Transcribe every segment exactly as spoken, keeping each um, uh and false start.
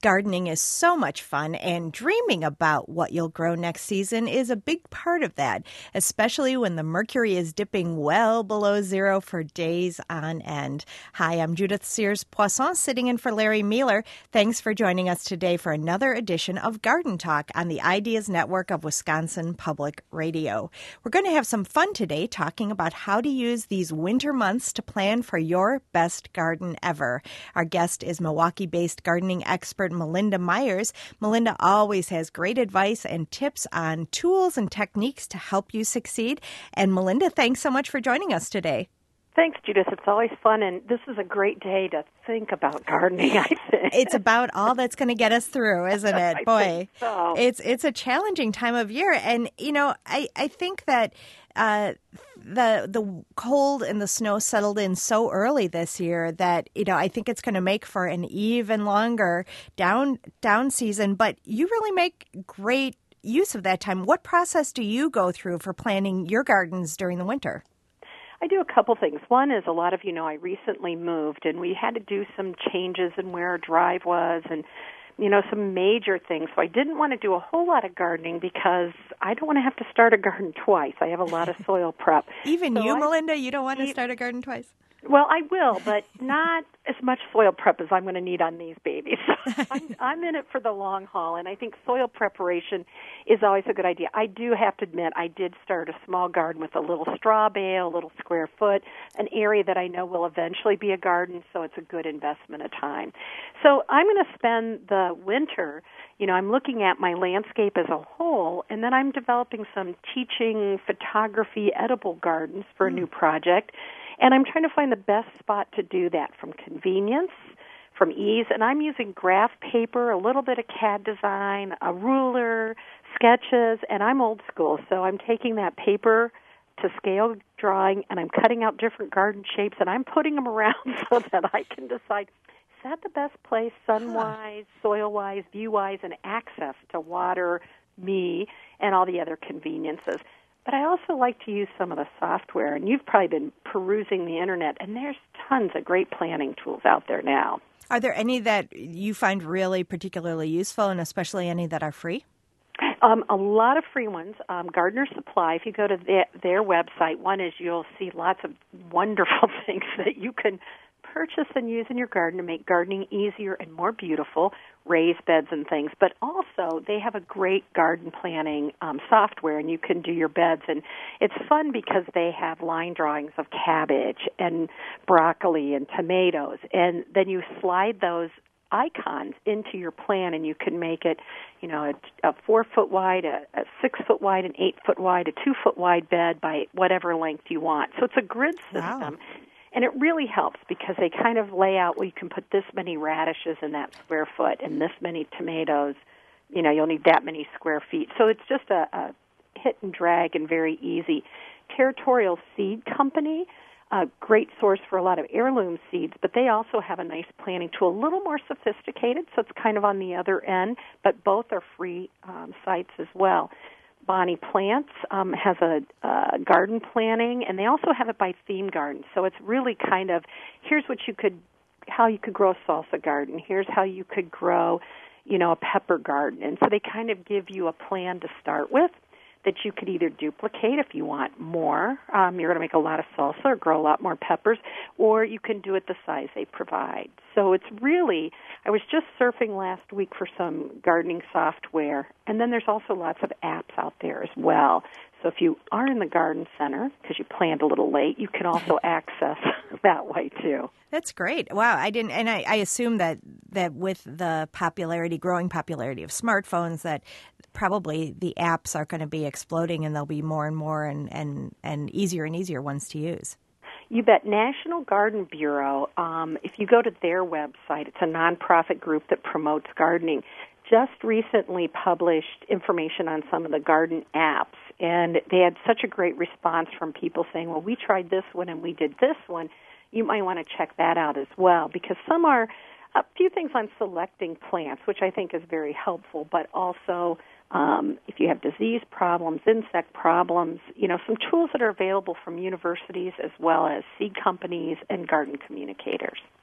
Gardening is so much fun, and dreaming about what you'll grow next season is a big part of that, especially when the mercury is dipping well below zero for days on end. Hi, I'm Judith Sears-Poisson, sitting in for Larry Mueller. Thanks for joining us today for another edition of Garden Talk on the Ideas Network of Wisconsin Public Radio. We're going to have some fun today talking about how to use these winter months to plan for your best garden ever. Our guest is Milwaukee-based gardening expert Melinda Myers. Melinda always has great advice and tips on tools and techniques to help you succeed. And Melinda, thanks so much for joining us today. Thanks, Judith. It's always fun, and this is a great day to think about gardening, I think. It's about all that's going to get us through, isn't it? I Boy, think so. it's it's a challenging time of year. And, you know, I, I think that uh, the the cold and the snow settled in so early this year that, you know, I think it's going to make for an even longer down down season. But you really make great use of that time. What process do you go through for planning your gardens during the winter? I do a couple things. One is, a lot of you know, I recently moved, and we had to do some changes in where our drive was and, you know, some major things. So I didn't want to do a whole lot of gardening because I don't want to have to start a garden twice. I have a lot of soil prep. Even so you, I, Melinda, you don't want to start a garden twice? Well, I will, but not as much soil prep as I'm going to need on these babies. So I'm, I'm in it for the long haul, and I think soil preparation is always a good idea. I do have to admit, I did start a small garden with a little straw bale, a little square foot, an area that I know will eventually be a garden, so it's a good investment of time. So I'm going to spend the winter, you know, I'm looking at my landscape as a whole, and then I'm developing some teaching photography edible gardens for a new project. And I'm trying to find the best spot to do that, from convenience, from ease. And I'm using graph paper, a little bit of C A D design, a ruler, sketches, and I'm old school. So I'm taking that paper to scale drawing, and I'm cutting out different garden shapes, and I'm putting them around so that I can decide, is that the best place sun-wise, soil-wise, view-wise, and access to water, me, and all the other conveniences. But I also like to use some of the software, and you've probably been perusing the Internet, and there's tons of great planning tools out there now. Are there any that you find really particularly useful, and especially any that are free? Um, a lot of free ones. Um, Gardener Supply, if you go to their, their website, one is you'll see lots of wonderful things that you can purchase and use in your garden to make gardening easier and more beautiful, raised beds and things. But also, they have a great garden planning um, software, and you can do your beds. And it's fun because they have line drawings of cabbage and broccoli and tomatoes. And then you slide those icons into your plan, and you can make it, you know, a, a four foot wide, a, a six foot wide, an eight foot wide, a two foot wide bed by whatever length you want. So it's a grid system. Wow. And it really helps because they kind of lay out, well, you can put this many radishes in that square foot and this many tomatoes. You know, you'll need that many square feet. So it's just a, a hit and drag and very easy. Territorial Seed Company, a great source for a lot of heirloom seeds, but they also have a nice planning tool, a little more sophisticated, so it's kind of on the other end, but both are free um, sites as well. Bonnie Plants um, has a uh, garden planning, and they also have it by theme gardens. So it's really kind of, here's what you could, how you could grow a salsa garden. Here's how you could grow, you know, a pepper garden. And so they kind of give you a plan to start with that you could either duplicate if you want more. Um, you're going to make a lot of salsa or grow a lot more peppers, or you can do it the size they provide. So it's really, I was just surfing last week for some gardening software, and then there's also lots of apps out there as well. So if you are in the garden center, because you planned a little late, you can also access that way too. That's great. Wow, I didn't, and I, I assume that, that with the popularity, growing popularity of smartphones, that probably the apps are going to be exploding, and there'll be more and more and, and, and easier and easier ones to use. You bet. National Garden Bureau, um, if you go to their website, it's a nonprofit group that promotes gardening, just recently published information on some of the garden apps, and they had such a great response from people saying, well, we tried this one and we did this one. You might want to check that out as well, because some are a few things on selecting plants, which I think is very helpful, but also um, if you have disease problems, insect problems, you know, some tools that are available from universities as well as seed companies and garden communicators.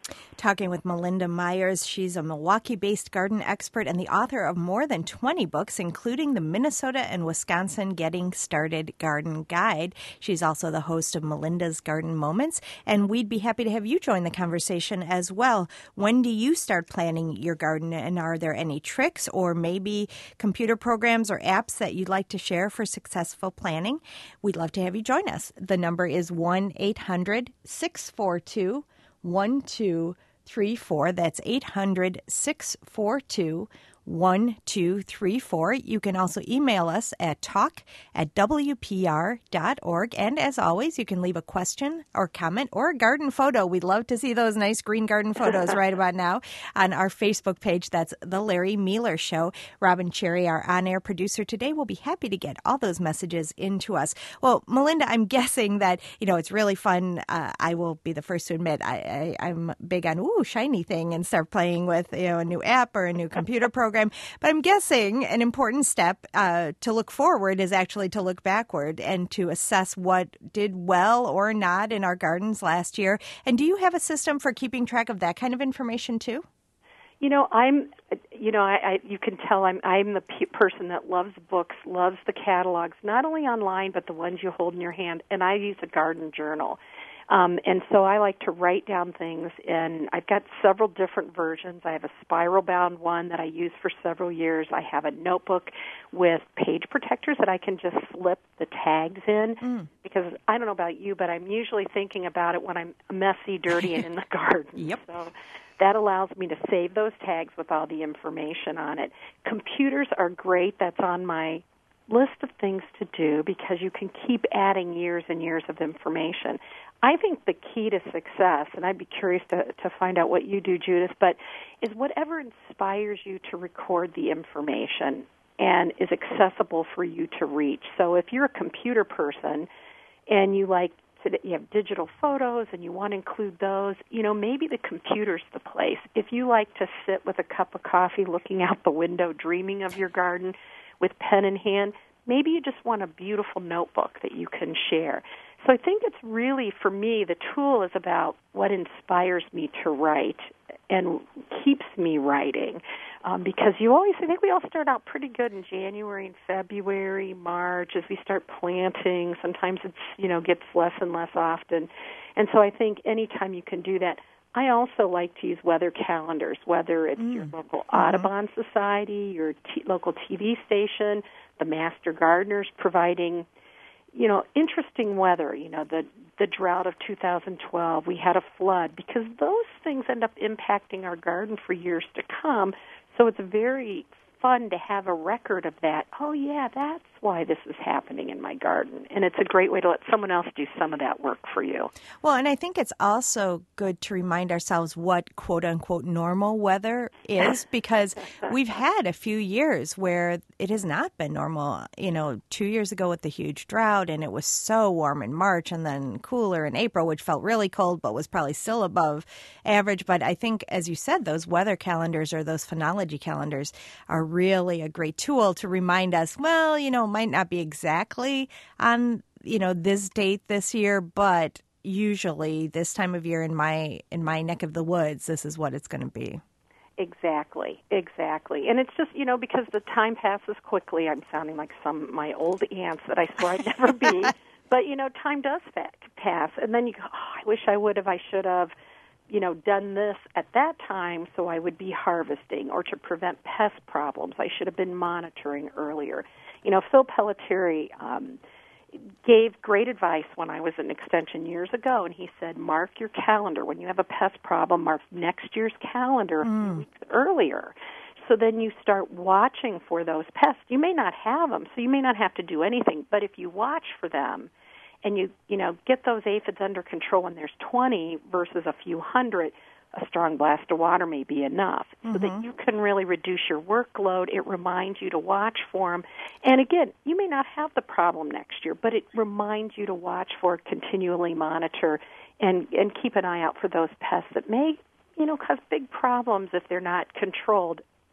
Talking with Melinda Myers. She's a Milwaukee-based garden expert and the author of more than twenty books, including the Minnesota and Wisconsin Getting Started Garden Guide. She's also the host of Melinda's Garden Moments, and we'd be happy to have you join the conversation as well. When do you start planning your garden, and are there any tricks or maybe computer programs or apps that you'd like to share for successful planning? We'd love to have you join us. The number is one eight hundred six four two one two three four. That's eight hundred six four two one two three four. You can also email us at talk at w p r dot org. And as always, you can leave a question or comment or a garden photo. We'd love to see those nice green garden photos right about now on our Facebook page. That's The Larry Mealer Show. Robin Cherry, our on-air producer today, will be happy to get all those messages into us. Well, Melinda, I'm guessing that, you know, it's really fun. Uh, I will be the first to admit I, I, I'm big on, ooh, shiny thing, and start playing with, you know, a new app or a new computer program. But I'm guessing an important step uh, to look forward is actually to look backward and to assess what did well or not in our gardens last year. And do you have a system for keeping track of that kind of information too? You know, I'm, you know, I, I you can tell I'm I'm the pe- person that loves books, loves the catalogs, not only online but the ones you hold in your hand. And I use a garden journal. Um, and so I like to write down things, and I've got several different versions. I have a spiral-bound one that I use for several years. I have a notebook with page protectors that I can just slip the tags in, mm. because I don't know about you, but I'm usually thinking about it when I'm messy, dirty, and in the garden. Yep. So that allows me to save those tags with all the information on it. Computers are great. That's on my list of things to do because you can keep adding years and years of information. I think the key to success, and I'd be curious to, to find out what you do, Judith, but is whatever inspires you to record the information and is accessible for you to reach. So if you're a computer person and you like to, you have digital photos and you want to include those, you know, maybe the computer's the place. If you like to sit with a cup of coffee looking out the window, dreaming of your garden with pen in hand, maybe you just want a beautiful notebook that you can share. So I think it's really, for me, the tool is about what inspires me to write and keeps me writing. Um, because you always, I think we all start out pretty good in January and February, March, as we start planting. Sometimes it's, you know, gets less and less often. And so I think anytime you can do that. I also like to use weather calendars, whether it's mm. your local Audubon mm-hmm. Society, your t- local T V station, the Master Gardeners providing, you know, interesting weather, you know, the the drought of two thousand twelve, we had a flood, because those things end up impacting our garden for years to come. So it's very fun to have a record of that. Oh, yeah, that's why this is happening in my garden. And it's a great way to let someone else do some of that work for you. Well, and I think it's also good to remind ourselves what quote-unquote normal weather is, because we've had a few years where it has not been normal. You know, two years ago with the huge drought, and it was so warm in March and then cooler in April, which felt really cold but was probably still above average. But I think, as you said, those weather calendars or those phenology calendars are really a great tool to remind us, well, you know, it might not be exactly on, you know, this date this year, but usually this time of year in my in my neck of the woods, this is what it's going to be. Exactly, exactly. And it's just, you know, because the time passes quickly. I'm sounding like some of my old aunts that I swore I'd never be. But, you know, time does pass. And then you go, oh, I wish I would have, I should have, you know, done this at that time so I would be harvesting, or to prevent pest problems. I should have been monitoring earlier. You know, Phil Pelletieri um, gave great advice when I was in Extension years ago, and he said, mark your calendar. When you have a pest problem, mark next year's calendar mm. a few weeks earlier. So then you start watching for those pests. You may not have them, so you may not have to do anything, but if you watch for them, and you, you know, get those aphids under control when there's twenty versus a few hundred, a strong blast of water may be enough, mm-hmm. so that you can really reduce your workload. It reminds you to watch for them. And again, you may not have the problem next year, but it reminds you to watch for, continually monitor, and, and keep an eye out for those pests that may, you know, cause big problems if they're not controlled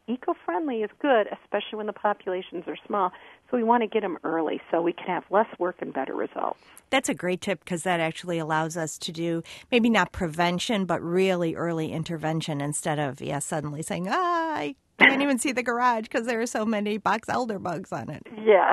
eco-friendly is good, especially when the populations are small. So we want to get them early so we can have less work and better results. That's a great tip because that actually allows us to do maybe not prevention, but really early intervention instead of, yeah, suddenly saying, ah, I can't even see the garage because there are so many box elder bugs on it. Yes.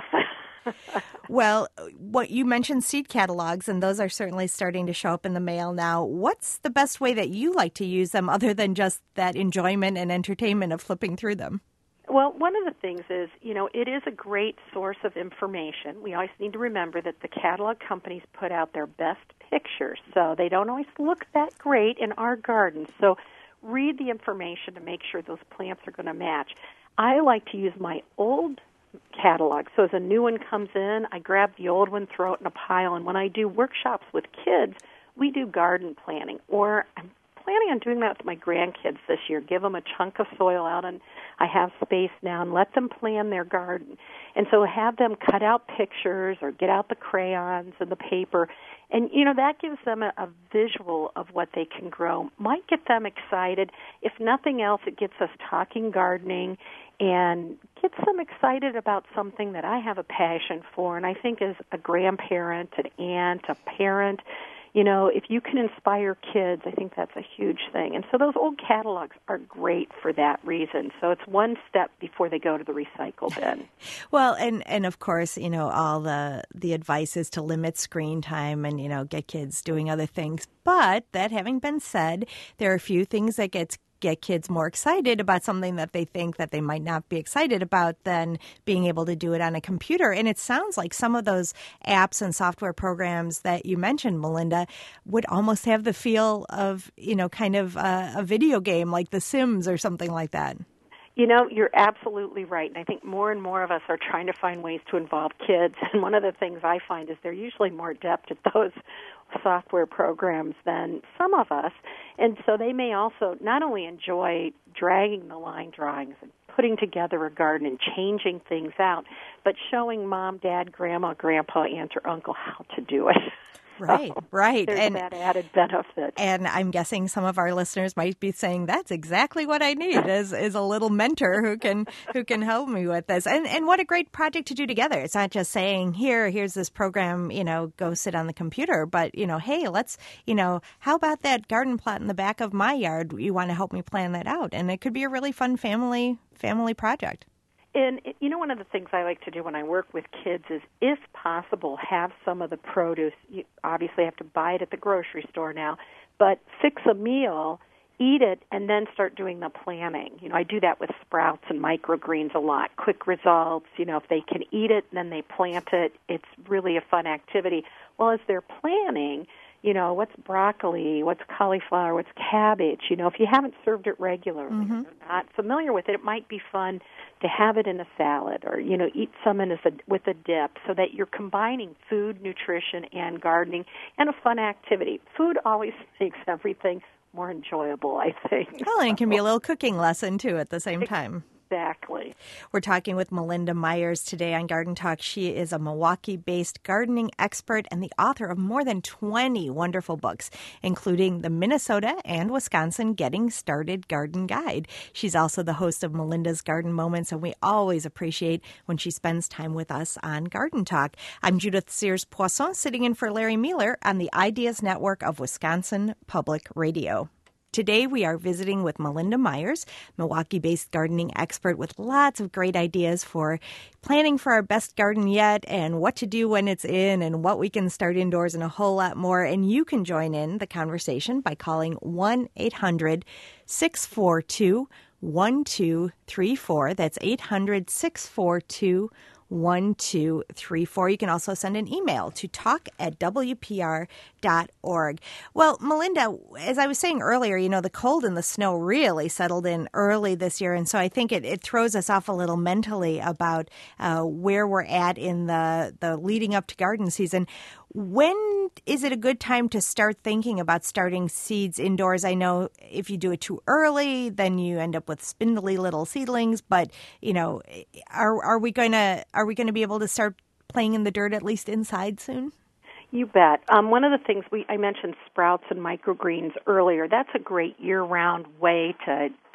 Well, what you mentioned seed catalogs, and those are certainly starting to show up in the mail now. What's the best way that you like to use them other than just that enjoyment and entertainment of flipping through them? Well, one of the things is, you know, it is a great source of information. We always need to remember that the catalog companies put out their best pictures, so they don't always look that great in our gardens. So read the information to make sure those plants are going to match. I like to use my old catalog. So as a new one comes in, I grab the old one, throw it in a pile, and when I do workshops with kids, we do garden planning. Or I'm planning on doing that with my grandkids this year. Give them a chunk of soil out, and I have space now, and let them plan their garden. And so have them cut out pictures or get out the crayons and the paper. And, you know, that gives them a, a visual of what they can grow. Might get them excited. If nothing else, it gets us talking gardening and gets them excited about something that I have a passion for. And I think as a grandparent, an aunt, a parent, you know, if you can inspire kids, I think that's a huge thing. And so those old catalogs are great for that reason. So it's one step before they go to the recycle bin. Well, and, and of course, you know, all the, the advice is to limit screen time and, you know, get kids doing other things. But that having been said, there are a few things that gets get kids more excited about something that they think that they might not be excited about than being able to do it on a computer. And it sounds like some of those apps and software programs that you mentioned, Melinda, would almost have the feel of, you know, kind of a, a video game like The Sims or something like that. You know, you're absolutely right. And I think more and more of us are trying to find ways to involve kids. And one of the things I find is they're usually more adept at those software programs than some of us. And so they may also not only enjoy dragging the line drawings and putting together a garden and changing things out, but showing mom, dad, grandma, grandpa, aunt, or uncle how to do it. Right, so right. There's and that added benefit. And I'm guessing some of our listeners might be saying, that's exactly what I need is, is a little mentor who can who can help me with this. And and what a great project to do together. It's not just saying, here, here's this program, you know, go sit on the computer. But, you know, hey, let's, you know, how about that garden plot in the back of my yard? You want to help me plan that out? And it could be a really fun family family project. And, you know, one of the things I like to do when I work with kids is, if possible, have some of the produce. You obviously have to buy it at the grocery store now, but fix a meal, eat it, and then start doing the planning. You know, I do that with sprouts and microgreens a lot. Quick results, you know, if they can eat it, then they plant it. It's really a fun activity. Well, as they're planning, you know, what's broccoli, what's cauliflower, what's cabbage. You know, if you haven't served it regularly, mm-hmm. or not familiar with it, it might be fun to have it in a salad or, you know, eat some in a, with a dip so that you're combining food, nutrition, and gardening and a fun activity. Food always makes everything more enjoyable, I think. Well, and it can be a little cooking lesson, too, at the same time. Exactly. We're talking with Melinda Myers today on Garden Talk. She is a Milwaukee-based gardening expert and the author of more than twenty wonderful books, including the Minnesota and Wisconsin Getting Started Garden Guide. She's also the host of Melinda's Garden Moments, and we always appreciate when she spends time with us on Garden Talk. I'm Judith Sears-Poisson, sitting in for Larry Mueller on the Ideas Network of Wisconsin Public Radio. Today, we are visiting with Melinda Myers, Milwaukee-based gardening expert with lots of great ideas for planning for our best garden yet and what to do when it's in and what we can start indoors and a whole lot more. And you can join in the conversation by calling one eight hundred six four two one two three four. That's eight hundred six four two one two three four. You can also send an email to talk at w p r dot org. Well, Melinda, as I was saying earlier, you know, the cold and the snow really settled in early this year. And so I think it, it throws us off a little mentally about uh, where we're at in the, the leading up to garden season. When is it a good time to start thinking about starting seeds indoors? I know if you do it too early, then you end up with spindly little seedlings. But, you know, are are we going to are we going to be able to start playing in the dirt at least inside soon? You bet. Um, one of the things we I mentioned sprouts and microgreens earlier. That's a great year-round way to to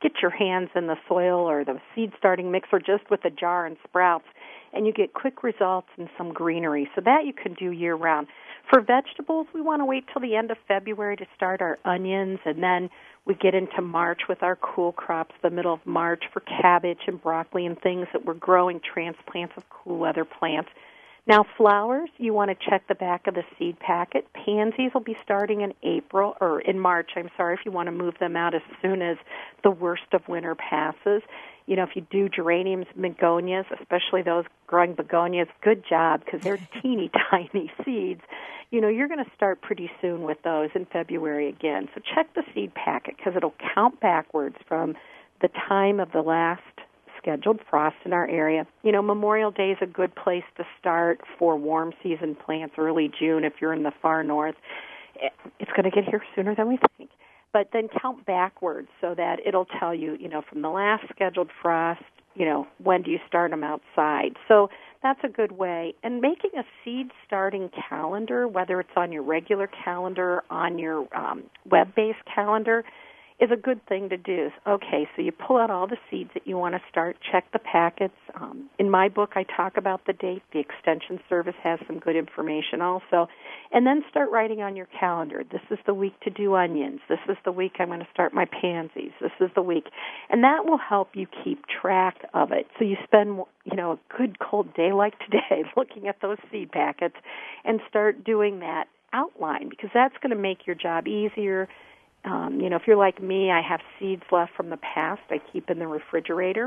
get your hands in the soil or the seed starting mix or just with a jar and sprouts, and you get quick results and some greenery. So that you can do year-round. For vegetables, we want to wait till the end of February to start our onions, and then we get into March with our cool crops, the middle of March for cabbage and broccoli and things that we're growing, transplants of cool weather plants. Now, flowers, you want to check the back of the seed packet. Pansies will be starting in April, or in March, I'm sorry, if you want to move them out as soon as the worst of winter passes. You know, if you do geraniums, begonias, especially those growing begonias, good job, because they're teeny tiny seeds. You know, you're going to start pretty soon with those in February again. So check the seed packet, because it'll count backwards from the time of the last scheduled frost in our area. You know, Memorial Day is a good place to start for warm season plants, early June if you're in the far north. It's going to get here sooner than we think. But then count backwards so that it'll tell you, you know, from the last scheduled frost, you know, when do you start them outside. So that's a good way. And making a seed starting calendar, whether it's on your regular calendar, on your um, web-based calendar, is a good thing to do. Okay, so you pull out all the seeds that you want to start, check the packets. Um, in my book, I talk about the date. The Extension Service has some good information also. And then start writing on your calendar. This is the week to do onions. This is the week I'm going to start my pansies. This is the week. And that will help you keep track of it. So you spend, you know, a good cold day like today looking at those seed packets and start doing that outline, because that's going to make your job easier. Um, you know, if you're like me, I have seeds left from the past I keep in the refrigerator,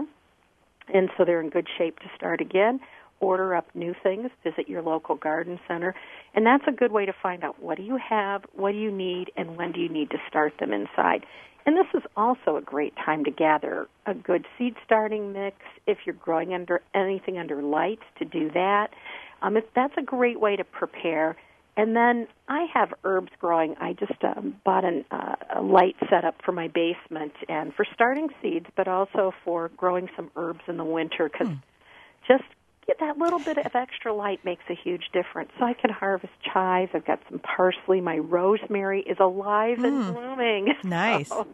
and so they're in good shape to start again. Order up new things, visit your local garden center, and that's a good way to find out what do you have, what do you need, and when do you need to start them inside. And this is also a great time to gather a good seed starting mix. If you're growing under anything under lights, to do that. Um, if, that's a great way to prepare. And then I have herbs growing. I just um, bought an, uh, a light setup for my basement and for starting seeds, but also for growing some herbs in the winter, because hmm. just get that little bit of extra light makes a huge difference. So I can harvest chives. I've got some parsley. My rosemary is alive mm. and blooming. Nice. So,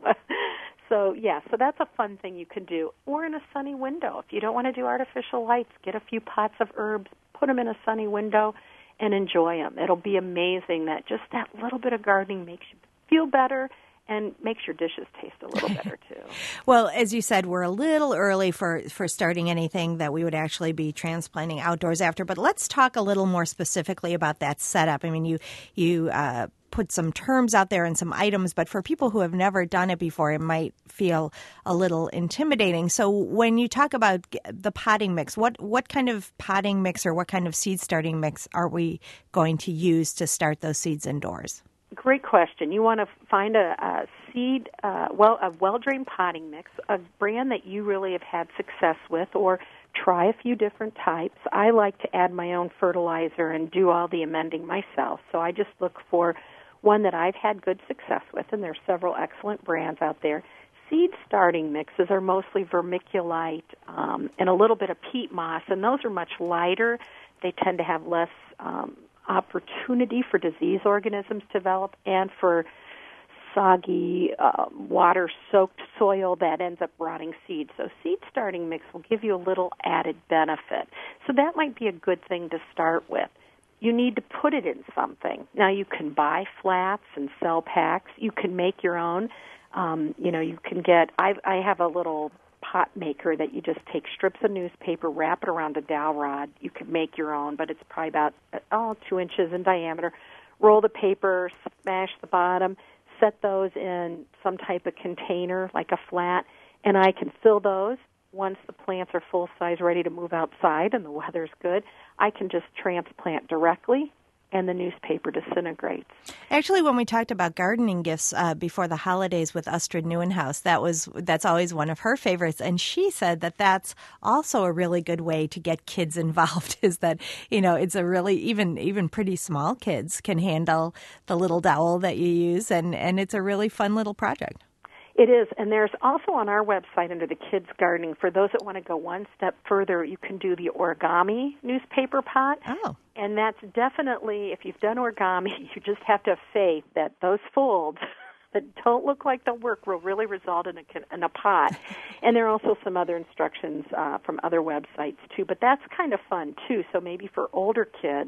so, yeah, so that's a fun thing you can do. Or in a sunny window. If you don't want to do artificial lights, get a few pots of herbs, put them in a sunny window, and enjoy them. It'll be amazing that just that little bit of gardening makes you feel better and makes your dishes taste a little better, too. Well, as you said, we're a little early for, for starting anything that we would actually be transplanting outdoors after, but let's talk a little more specifically about that setup. I mean, you, you uh, put some terms out there and some items, but for people who have never done it before, it might feel a little intimidating. So when you talk about the potting mix, what, what kind of potting mix or what kind of seed starting mix are we going to use to start those seeds indoors? Great question. You want to find a, a seed, uh, well, a well-drained potting mix, a brand that you really have had success with, or try a few different types. I like to add my own fertilizer and do all the amending myself, so I just look for one that I've had good success with, and there's several excellent brands out there. Seed starting mixes are mostly vermiculite um, and a little bit of peat moss, and those are much lighter. They tend to have less um, opportunity for disease organisms to develop and for soggy, uh, water-soaked soil that ends up rotting seeds. So seed starting mix will give you a little added benefit. So that might be a good thing to start with. You need to put it in something. Now, you can buy flats and cell packs. You can make your own. Um, you know, you can get, I, I have a little pot maker that you just take strips of newspaper, wrap it around a dowel rod. You could make your own, but it's probably about, oh, two inches in diameter. Roll the paper, smash the bottom, set those in some type of container, like a flat, and I can fill those. Once the plants are full size, ready to move outside and the weather's good, I can just transplant directly, and the newspaper disintegrates. Actually, when we talked about gardening gifts uh, before the holidays with Astrid Neuenhaus, that was that's always one of her favorites, and she said that that's also a really good way to get kids involved. Is that, you know, it's a really even even pretty small kids can handle the little dowel that you use, and and it's a really fun little project. It is, and there's also on our website under the Kids Gardening, for those that want to go one step further, you can do the origami newspaper pot. Oh. And that's definitely, if you've done origami, you just have to have faith that those folds that don't look like they'll work will really result in a, in a pot. And there are also some other instructions uh, from other websites, too. But that's kind of fun, too. So maybe for older kids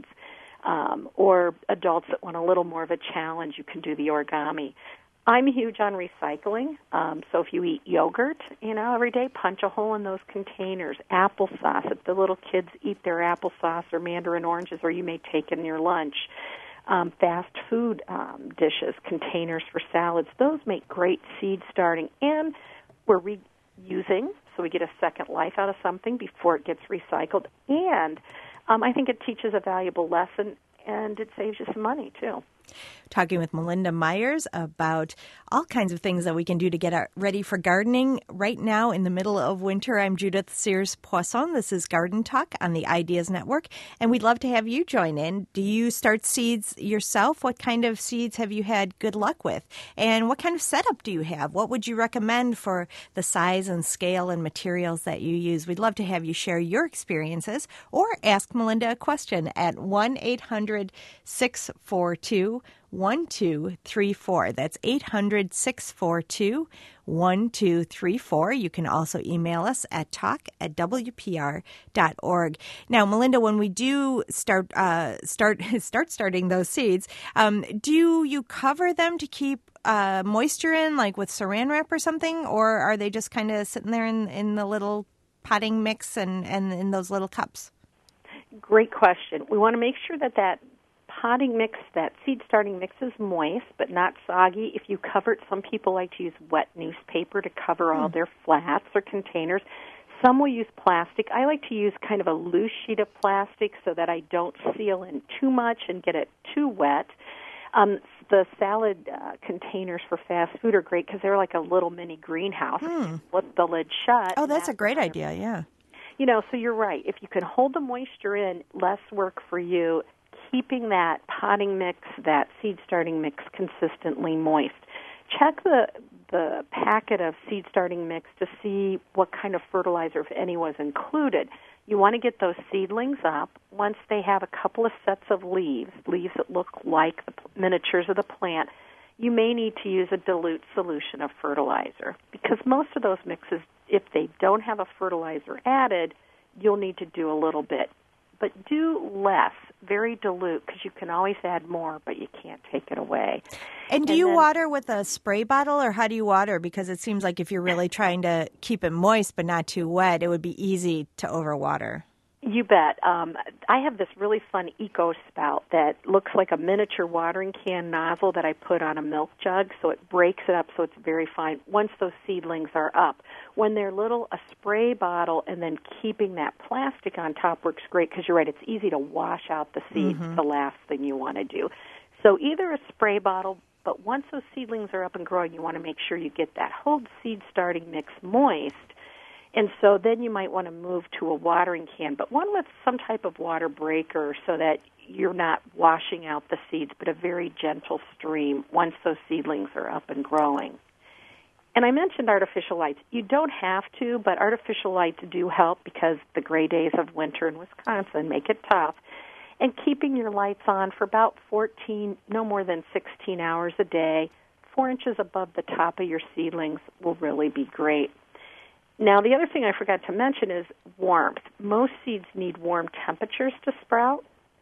um, or adults that want a little more of a challenge, you can do the origami. I'm huge on recycling, um, so if you eat yogurt, you know, every day, punch a hole in those containers. Applesauce, if the little kids eat their applesauce or mandarin oranges, or you may take in your lunch. Um, fast food um, dishes, containers for salads, those make great seed starting, and we're reusing, so we get a second life out of something before it gets recycled, and um, I think it teaches a valuable lesson, and it saves you some money, too. Talking with Melinda Myers about all kinds of things that we can do to get ready for gardening. Right now, in the middle of winter, I'm Judith Sears-Poisson. This is Garden Talk on the Ideas Network, and we'd love to have you join in. Do you start seeds yourself? What kind of seeds have you had good luck with? And what kind of setup do you have? What would you recommend for the size and scale and materials that you use? We'd love to have you share your experiences or ask Melinda a question at one eight hundred six four two one two three four. That's eight hundred six four two one two three four. You can also email us at talk at w p r dot org. Now, Melinda, when we do start uh, start start starting those seeds, um, do you cover them to keep uh, moisture in, like with saran wrap or something, or are they just kind of sitting there in, in the little potting mix and, and in those little cups? Great question. We want to make sure that that potting mix, that seed starting mix is moist but not soggy. If you cover it, some people like to use wet newspaper to cover all mm. their flats or containers. Some will use plastic. I like to use kind of a loose sheet of plastic so that I don't seal in too much and get it too wet. Um, the salad uh, containers for fast food are great because they're like a little mini greenhouse. Mm. Flip the lid shut. Oh, that's, that's a great idea, yeah. You know, so you're right. If you can hold the moisture in, less work for you. Keeping that potting mix, that seed starting mix consistently moist. Check the the packet of seed starting mix to see what kind of fertilizer, if any, was included. You want to get those seedlings up. Once they have a couple of sets of leaves, leaves that look like the miniatures of the plant, you may need to use a dilute solution of fertilizer because most of those mixes, if they don't have a fertilizer added, you'll need to do a little bit. But do less, very dilute, because you can always add more, but you can't take it away. And do and you then, water with a spray bottle, or how do you water? Because it seems like if you're really trying to keep it moist but not too wet, it would be easy to overwater. You bet. Um, I have this really fun eco spout that looks like a miniature watering can nozzle that I put on a milk jug, so it breaks it up so it's very fine once those seedlings are up. When they're little, a spray bottle and then keeping that plastic on top works great because you're right, it's easy to wash out the seeds, mm-hmm. the last thing you want to do. So either a spray bottle, but once those seedlings are up and growing, you want to make sure you get that whole seed starting mix moist. And so then you might want to move to a watering can, but one with some type of water breaker so that you're not washing out the seeds, but a very gentle stream once those seedlings are up and growing. And I mentioned artificial lights. You don't have to, but artificial lights do help because the gray days of winter in Wisconsin make it tough. And keeping your lights on for about fourteen, no more than sixteen hours a day, four inches above the top of your seedlings will really be great. Now, the other thing I forgot to mention is warmth. Most seeds need warm temperatures to sprout.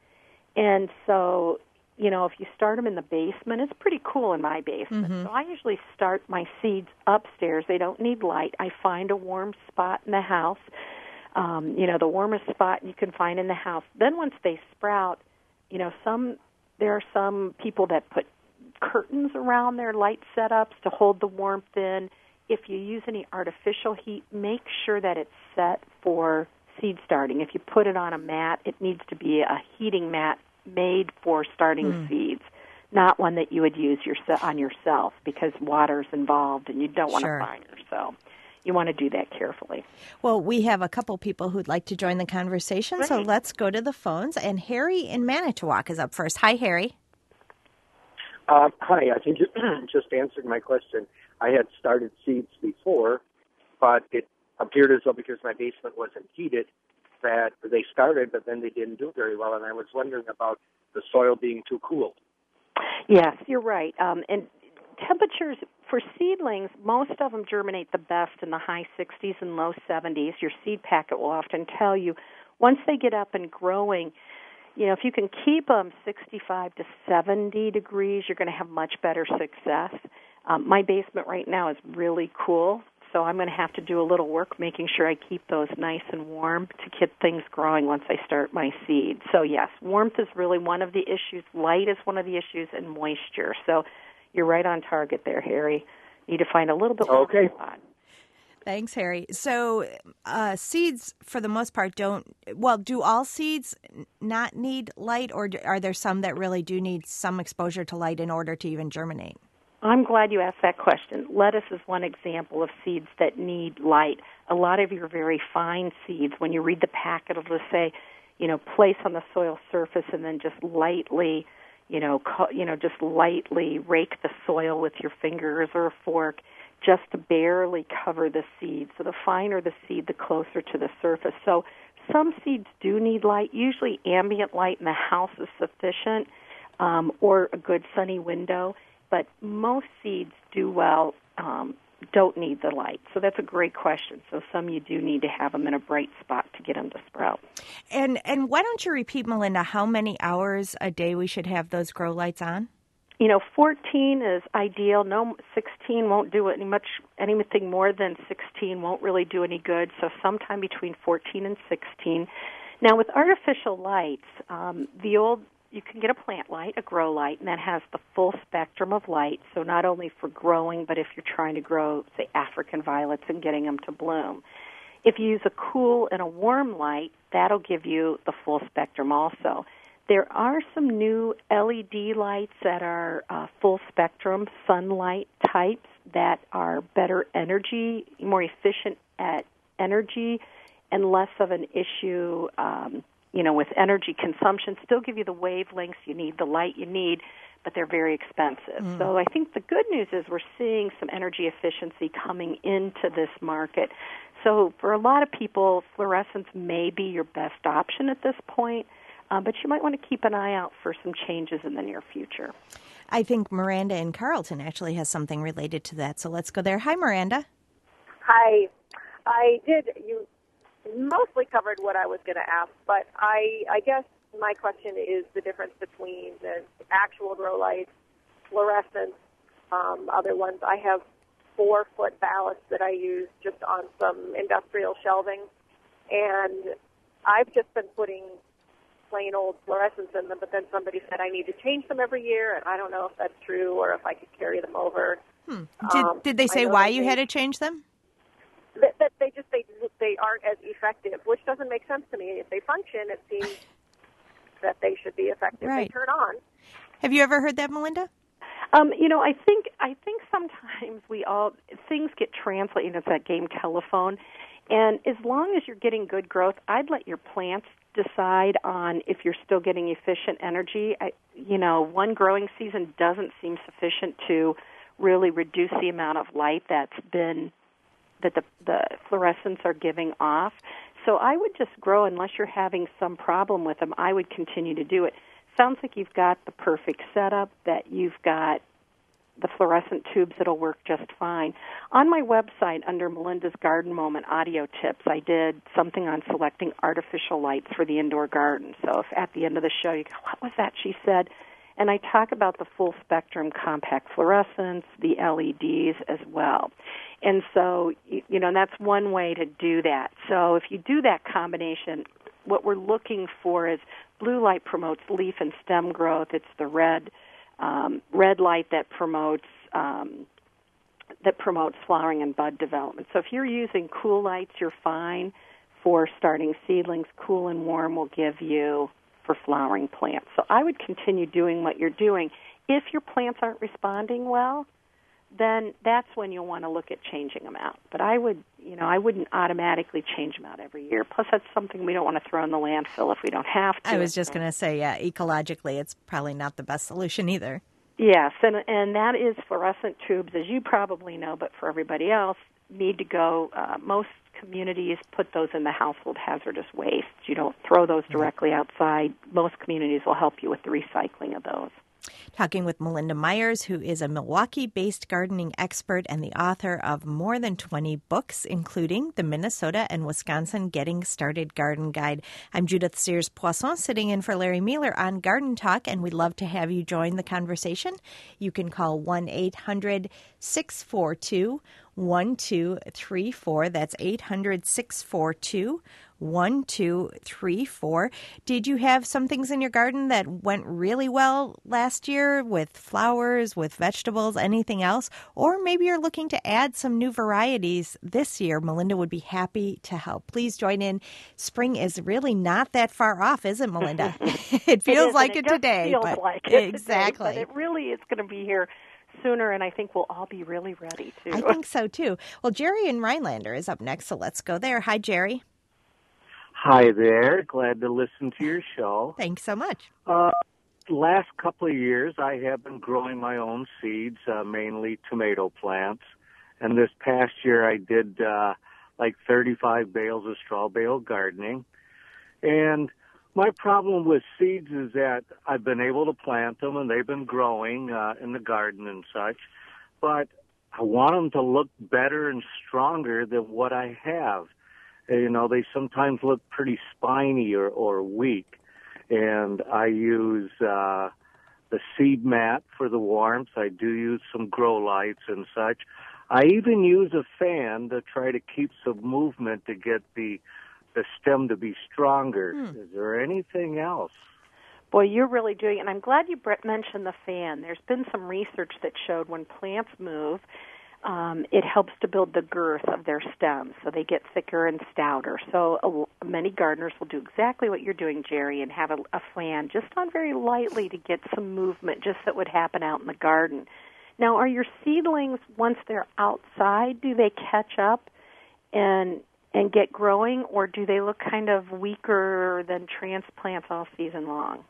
And so, you know, if you start them in the basement, it's pretty cool in my basement. Mm-hmm. So I usually start my seeds upstairs. They don't need light. I find a warm spot in the house, um, you know, the warmest spot you can find in the house. Then once they sprout, you know, some there are some people that put curtains around their light setups to hold the warmth in. If you use any artificial heat, make sure that it's set for seed starting. If you put it on a mat, it needs to be a heating mat made for starting mm. seeds, not one that you would use your, on yourself because water's involved and you don't want sure. to burn yourself. You want to do that carefully. Well, we have a couple people who'd like to join the conversation, Great. So let's go to the phones. And Harry in Manitowoc is up first. Hi, Harry. Uh, hi, I think you just answered my question. I had started seeds before, but it appeared as though because my basement wasn't heated that they started, but then they didn't do very well, and I was wondering about the soil being too cool. Yes, you're right. Um, and temperatures for seedlings, most of them germinate the best in the high sixties and low seventies. Your seed packet will often tell you once they get up and growing, you know, if you can keep them sixty-five to seventy degrees, you're going to have much better success. Um, my basement right now is really cool, so I'm going to have to do a little work making sure I keep those nice and warm to get things growing once I start my seed. So, yes, warmth is really one of the issues. Light is one of the issues, and moisture. So you're right on target there, Harry. You need to find a little bit more. Okay. Spot. Thanks, Harry. So uh, seeds, for the most part, don't, well, do all seeds not need light, or are there some that really do need some exposure to light in order to even germinate? I'm glad you asked that question. Lettuce is one example of seeds that need light. A lot of your very fine seeds, when you read the packet, it'll just say, you know, place on the soil surface and then just lightly, you know, co- you know, just lightly rake the soil with your fingers or a fork, just to barely cover the seed. So the finer the seed, the closer to the surface. So some seeds do need light. Usually ambient light in the house is sufficient, um, or a good sunny window. But most seeds do well, um, don't need the light. So that's a great question. So some you do need to have them in a bright spot to get them to sprout. And and why don't you repeat, Melinda, how many hours a day we should have those grow lights on? You know, fourteen is ideal. No, sixteen won't do any much. Anything more than sixteen won't really do any good. So sometime between fourteen and sixteen. Now, with artificial lights, um, the old you can get a plant light, a grow light, and that has the full spectrum of light. So not only for growing, but if you're trying to grow, say, African violets and getting them to bloom. If you use a cool and a warm light, that'll give you the full spectrum also. There are some new L E D lights that are uh, full spectrum sunlight types that are better energy, more efficient at energy, and less of an issue, um, you know, with energy consumption. Still give you the wavelengths you need, the light you need, but they're very expensive. Mm. So I think the good news is we're seeing some energy efficiency coming into this market. So for a lot of people, fluorescence may be your best option at this point. Uh, but you might want to keep an eye out for some changes in the near future. I think Miranda in Carlton actually has something related to that, so let's go there. Hi, Miranda. Hi. I did, you mostly covered what I was going to ask, but I, I guess my question is the difference between the actual grow lights, fluorescence, um, other ones. I have four-foot ballasts that I use just on some industrial shelving, and I've just been putting plain old fluorescence in them, but then somebody said I need to change them every year, and I don't know if that's true or if I could carry them over. Hmm. Did, um, did they say why you had to change them? That, that they just they they aren't as effective, which doesn't make sense to me. If they function, it seems that they should be effective. Right. They turn on. Have you ever heard that, Melinda? Um, you know, I think I think sometimes we all things get translated. You know, it's that game telephone, and as long as you're getting good growth, I'd let your plants decide on if you're still getting efficient energy. I, you know, one growing season doesn't seem sufficient to really reduce the amount of light that's been that the, the fluorescents are giving off. So I would just grow unless you're having some problem with them. I would continue to do it. Sounds like you've got the perfect setup, that you've got the fluorescent tubes that'll work just fine. On my website, under Melinda's Garden Moment audio tips, I did something on selecting artificial lights for the indoor garden. So if at the end of the show you go, what was that she said? And I talk about the full spectrum compact fluorescence, the L E Ds as well. And so, you know, that's one way to do that. So if you do that combination, what we're looking for is blue light promotes leaf and stem growth. It's the red um, red light that promotes um, that promotes flowering and bud development. So if you're using cool lights, you're fine for starting seedlings. Cool and warm will give you for flowering plants. So I would continue doing what you're doing. If your plants aren't responding well, then that's when you'll want to look at changing them out. But I would, you know, I wouldn't automatically change them out every year. Plus, that's something we don't want to throw in the landfill if we don't have to. I was just going to say, yeah, ecologically, it's probably not the best solution either. Yes, and and that is fluorescent tubes, as you probably know, but for everybody else, need to go. Uh, most communities put those in the household hazardous waste. You don't throw those directly outside. Most communities will help you with the recycling of those. talking with Melinda Myers, who is a Milwaukee-based gardening expert and the author of more than twenty books, including the Minnesota and Wisconsin Getting Started Garden Guide. I'm Judith Sears-Poisson, sitting in for Larry Mueller on Garden Talk, and we'd love to have you join the conversation. You can call one eight hundred six four two one two three four. That's eight hundred six four two one two three four. Did you have some things in your garden that went really well last year with flowers, with vegetables, anything else? Or maybe you're looking to add some new varieties this year. Melinda would be happy to help. Please join in. Spring is really not that far off, is it, Melinda? It feels it like it, it today. Feels but like it exactly. Today, but it really is going to be here sooner, and I think we'll all be really ready, too. I think so, too. Well, Jerry in Rhinelander is up next, so let's go there. Hi, Jerry. Hi there. Glad to listen to your show. Thanks so much. Uh, last couple of years, I have been growing my own seeds, uh, mainly tomato plants. And this past year, I did uh, like thirty-five bales of straw bale gardening. And my problem with seeds is that I've been able to plant them, and they've been growing uh, in the garden and such. But I want them to look better and stronger than what I have. You know, they sometimes look pretty spiny or, or weak. And I use uh, the seed mat for the warmth. I do use some grow lights and such. I even use a fan to try to keep some movement to get the the stem to be stronger. Hmm. Is there anything else? Boy, you're really doing it. And I'm glad you mentioned the fan. There's been some research that showed when plants move, Um, it helps to build the girth of their stems, so they get thicker and stouter. So uh, many gardeners will do exactly what you're doing, Jerry, and have a, a fan just on very lightly to get some movement, just that would happen out in the garden. Now, are your seedlings, once they're outside, do they catch up and and get growing, or do they look kind of weaker than transplants all season long?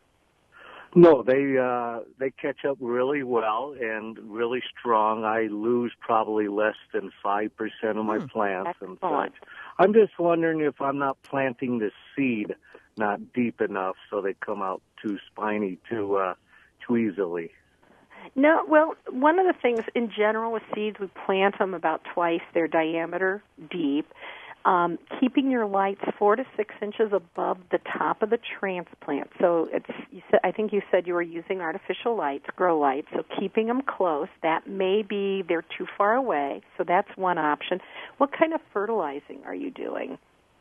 No, they uh, they catch up really well and really strong. I lose probably less than five percent of my hmm, plants and such. I'm just wondering if I'm not planting the seed not deep enough so they come out too spiny too uh, too easily. No, well, one of the things in general with seeds, we plant them about twice their diameter deep. Um, keeping your lights four to six inches above the top of the transplant. So it's, you said, I think you said you were using artificial lights, grow lights, so keeping them close. That may be they're too far away, so that's one option. What kind of fertilizing are you doing?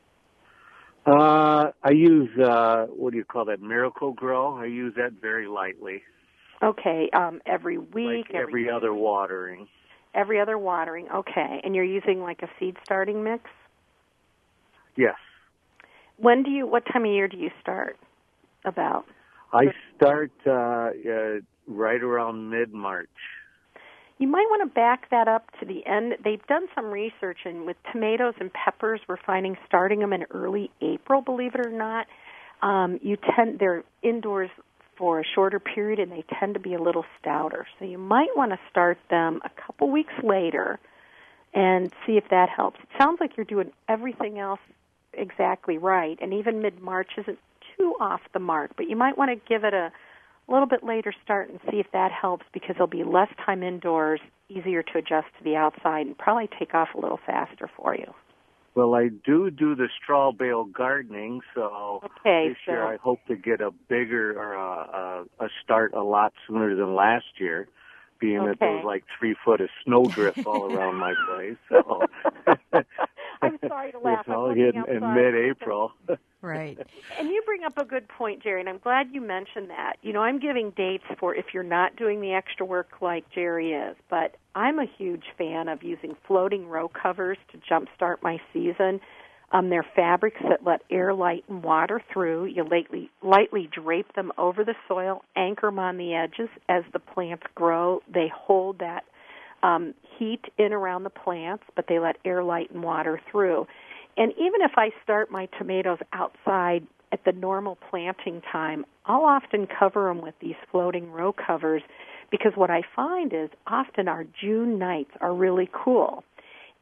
Uh, I use, uh, what do you call that, Miracle-Gro? I use that very lightly. Okay, um, every week? Like every, every other watering. Every other watering, okay. And you're using like a seed starting mix? Yes. When do you, what time of year do you start about? I start uh, uh, right around mid-March. You might want to back that up to the end. They've done some research, and with tomatoes and peppers, we're finding starting them in early April, believe it or not. Um, you tend, they're indoors for a shorter period, and they tend to be a little stouter. So you might want to start them a couple weeks later and see if that helps. It sounds like you're doing everything else exactly right, and even mid-March isn't too off the mark, but you might want to give it a little bit later start and see if that helps, because there'll be less time indoors, easier to adjust to the outside, and probably take off a little faster for you. Well, I do do the straw bale gardening, so okay, this so. year I hope to get a bigger or a, a, a start a lot sooner than last year, being okay. that there was like three foot of snowdrift all around my place. So I'm sorry to laugh. It's all hit in, in mid-April. Right. And you bring up a good point, Jerry, and I'm glad you mentioned that. You know, I'm giving dates for if you're not doing the extra work like Jerry is, but I'm a huge fan of using floating row covers to jumpstart my season. Um, they're fabrics that let air, light, and water through. You lightly, lightly drape them over the soil, anchor them on the edges. As the plants grow, they hold that um, heat in around the plants, but they let air, light, and water through. And even if I start my tomatoes outside at the normal planting time, I'll often cover them with these floating row covers, because what I find is often our June nights are really cool.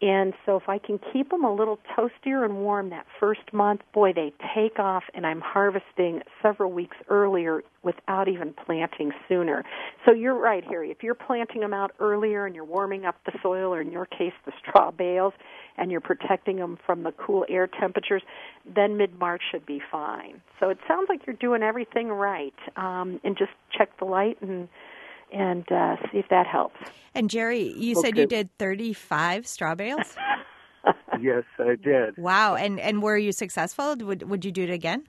And so if I can keep them a little toastier and warm that first month, boy, they take off, and I'm harvesting several weeks earlier without even planting sooner. So you're right, Harry. If you're planting them out earlier and you're warming up the soil, or in your case the straw bales, and you're protecting them from the cool air temperatures, then mid-March should be fine. So it sounds like you're doing everything right. Um, and just check the light and and uh, see if that helps. And Jerry, you Okay. said you did thirty-five straw bales? Yes, I did. Wow. And and were you successful? Would would you do it again?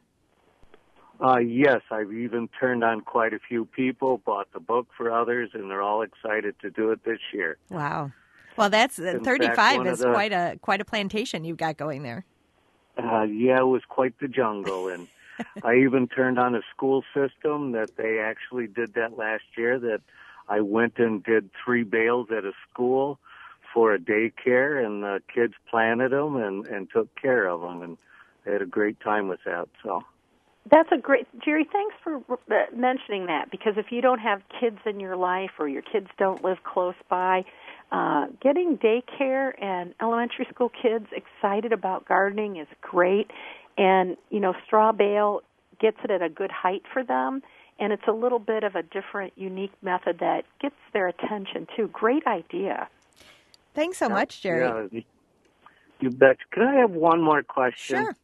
Uh, yes, I've even turned on quite a few people, bought the book for others, and they're all excited to do it this year. Wow. Well, that's uh, In thirty-five fact, one of is the- quite a quite a plantation you've got going there. Uh, yeah, it was quite the jungle, and I even turned on a school system that they actually did that last year, that I went and did three bales at a school for a daycare, and the kids planted them and, and took care of them, and they had a great time with that. So That's a great, Jerry, thanks for uh, mentioning that, because if you don't have kids in your life or your kids don't live close by, uh, getting daycare and elementary school kids excited about gardening is great. And, you know, straw bale gets it at a good height for them, and it's a little bit of a different, unique method that gets their attention, too. Great idea. Thanks so much, Jerry. Yeah, you bet. Can I have one more question? Sure.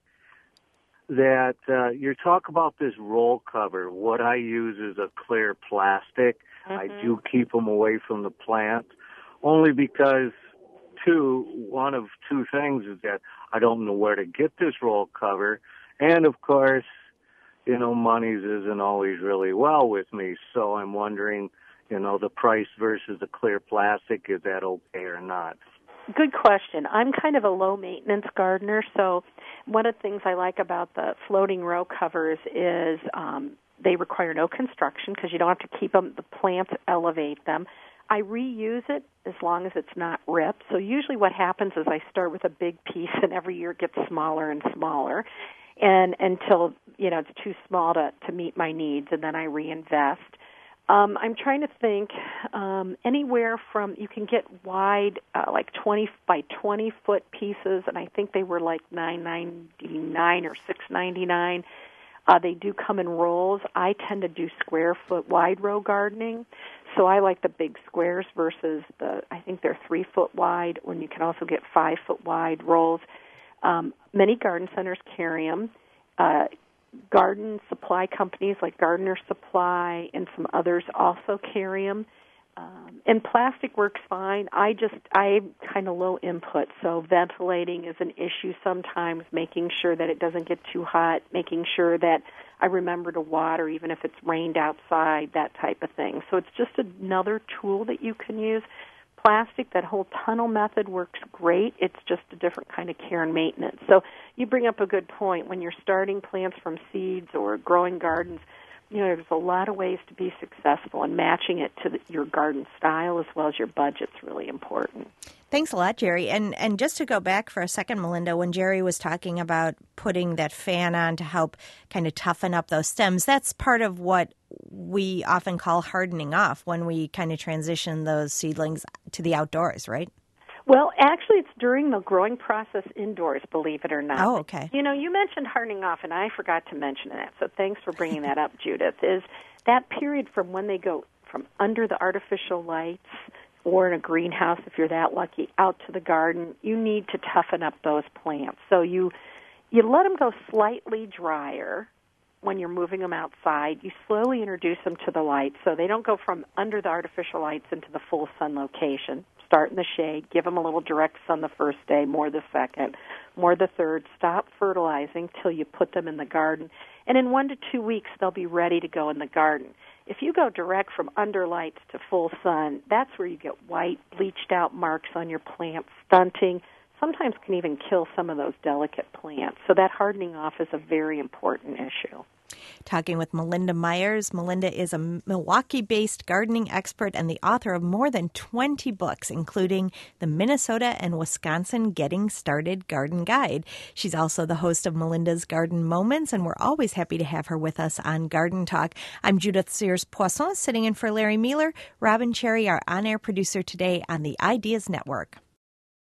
That uh, you talk about this roll cover. What I use is a clear plastic. Mm-hmm. I do keep them away from the plant, only because two, one of two things is that I don't know where to get this roll cover, and of course, you know, money's isn't always really well with me, so I'm wondering, you know, the price versus the clear plastic, is that okay or not? Good question. I'm kind of a low-maintenance gardener, so one of the things I like about the floating row covers is um, they require no construction because you don't have to keep them, the plants elevate them. I reuse it as long as it's not ripped. So usually what happens is I start with a big piece, and every year it gets smaller and smaller, and until, you know, it's too small to, to meet my needs, and then I reinvest. Um, I'm trying to think um, anywhere from, you can get wide, uh, like twenty by twenty foot pieces, and I think they were like nine ninety-nine or six ninety-nine. Uh, they do come in rolls. I tend to do square foot wide row gardening, so I like the big squares versus the, I think they're three foot wide, when you can also get five foot wide rolls. Um, many garden centers carry them. Uh, garden supply companies like Gardener Supply and some others also carry them. Um, and plastic works fine. I just, I'm kind of low input, so ventilating is an issue sometimes, making sure that it doesn't get too hot, making sure that I remember to water even if it's rained outside, that type of thing. So it's just another tool that you can use. Plastic, that whole tunnel method works great. It's just a different kind of care and maintenance. So you bring up a good point. When you're starting plants from seeds or growing gardens, you know, there's a lot of ways to be successful, and matching it to the, your garden style as well as your budget's really important. Thanks a lot, Jerry. And and just to go back for a second, Melinda, when Jerry was talking about putting that fan on to help kind of toughen up those stems, that's part of what we often call hardening off when we kind of transition those seedlings to the outdoors, right? Well, actually, it's during the growing process indoors, believe it or not. Oh, okay. You know, you mentioned hardening off, and I forgot to mention that, so thanks for bringing that up, Judith, is that period from when they go from under the artificial lights or in a greenhouse, if you're that lucky, out to the garden, you need to toughen up those plants. So you you let them go slightly drier when you're moving them outside. You slowly introduce them to the light so they don't go from under the artificial lights into the full sun location. Start in the shade, give them a little direct sun the first day, more the second, more the third. Stop fertilizing till you put them in the garden. And in one to two weeks, they'll be ready to go in the garden. If you go direct from under lights to full sun, that's where you get white, bleached out marks on your plant, stunting, sometimes can even kill some of those delicate plants. So that hardening off is a very important issue. Talking with Melinda Myers. Melinda is a Milwaukee-based gardening expert and the author of more than twenty books, including the Minnesota and Wisconsin Getting Started Garden Guide. She's also the host of Melinda's Garden Moments, and we're always happy to have her with us on Garden Talk. I'm Judith Sears-Poisson, sitting in for Larry Mueller. Robin Cherry, our on-air producer today on the Ideas Network.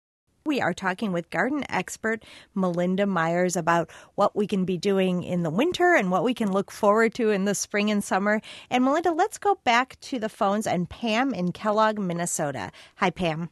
we are talking with garden expert Melinda Myers about what we can be doing in the winter and what we can look forward to in the spring and summer. And Melinda, let's go back to the phones and Pam in Kellogg, Minnesota. Hi, Pam.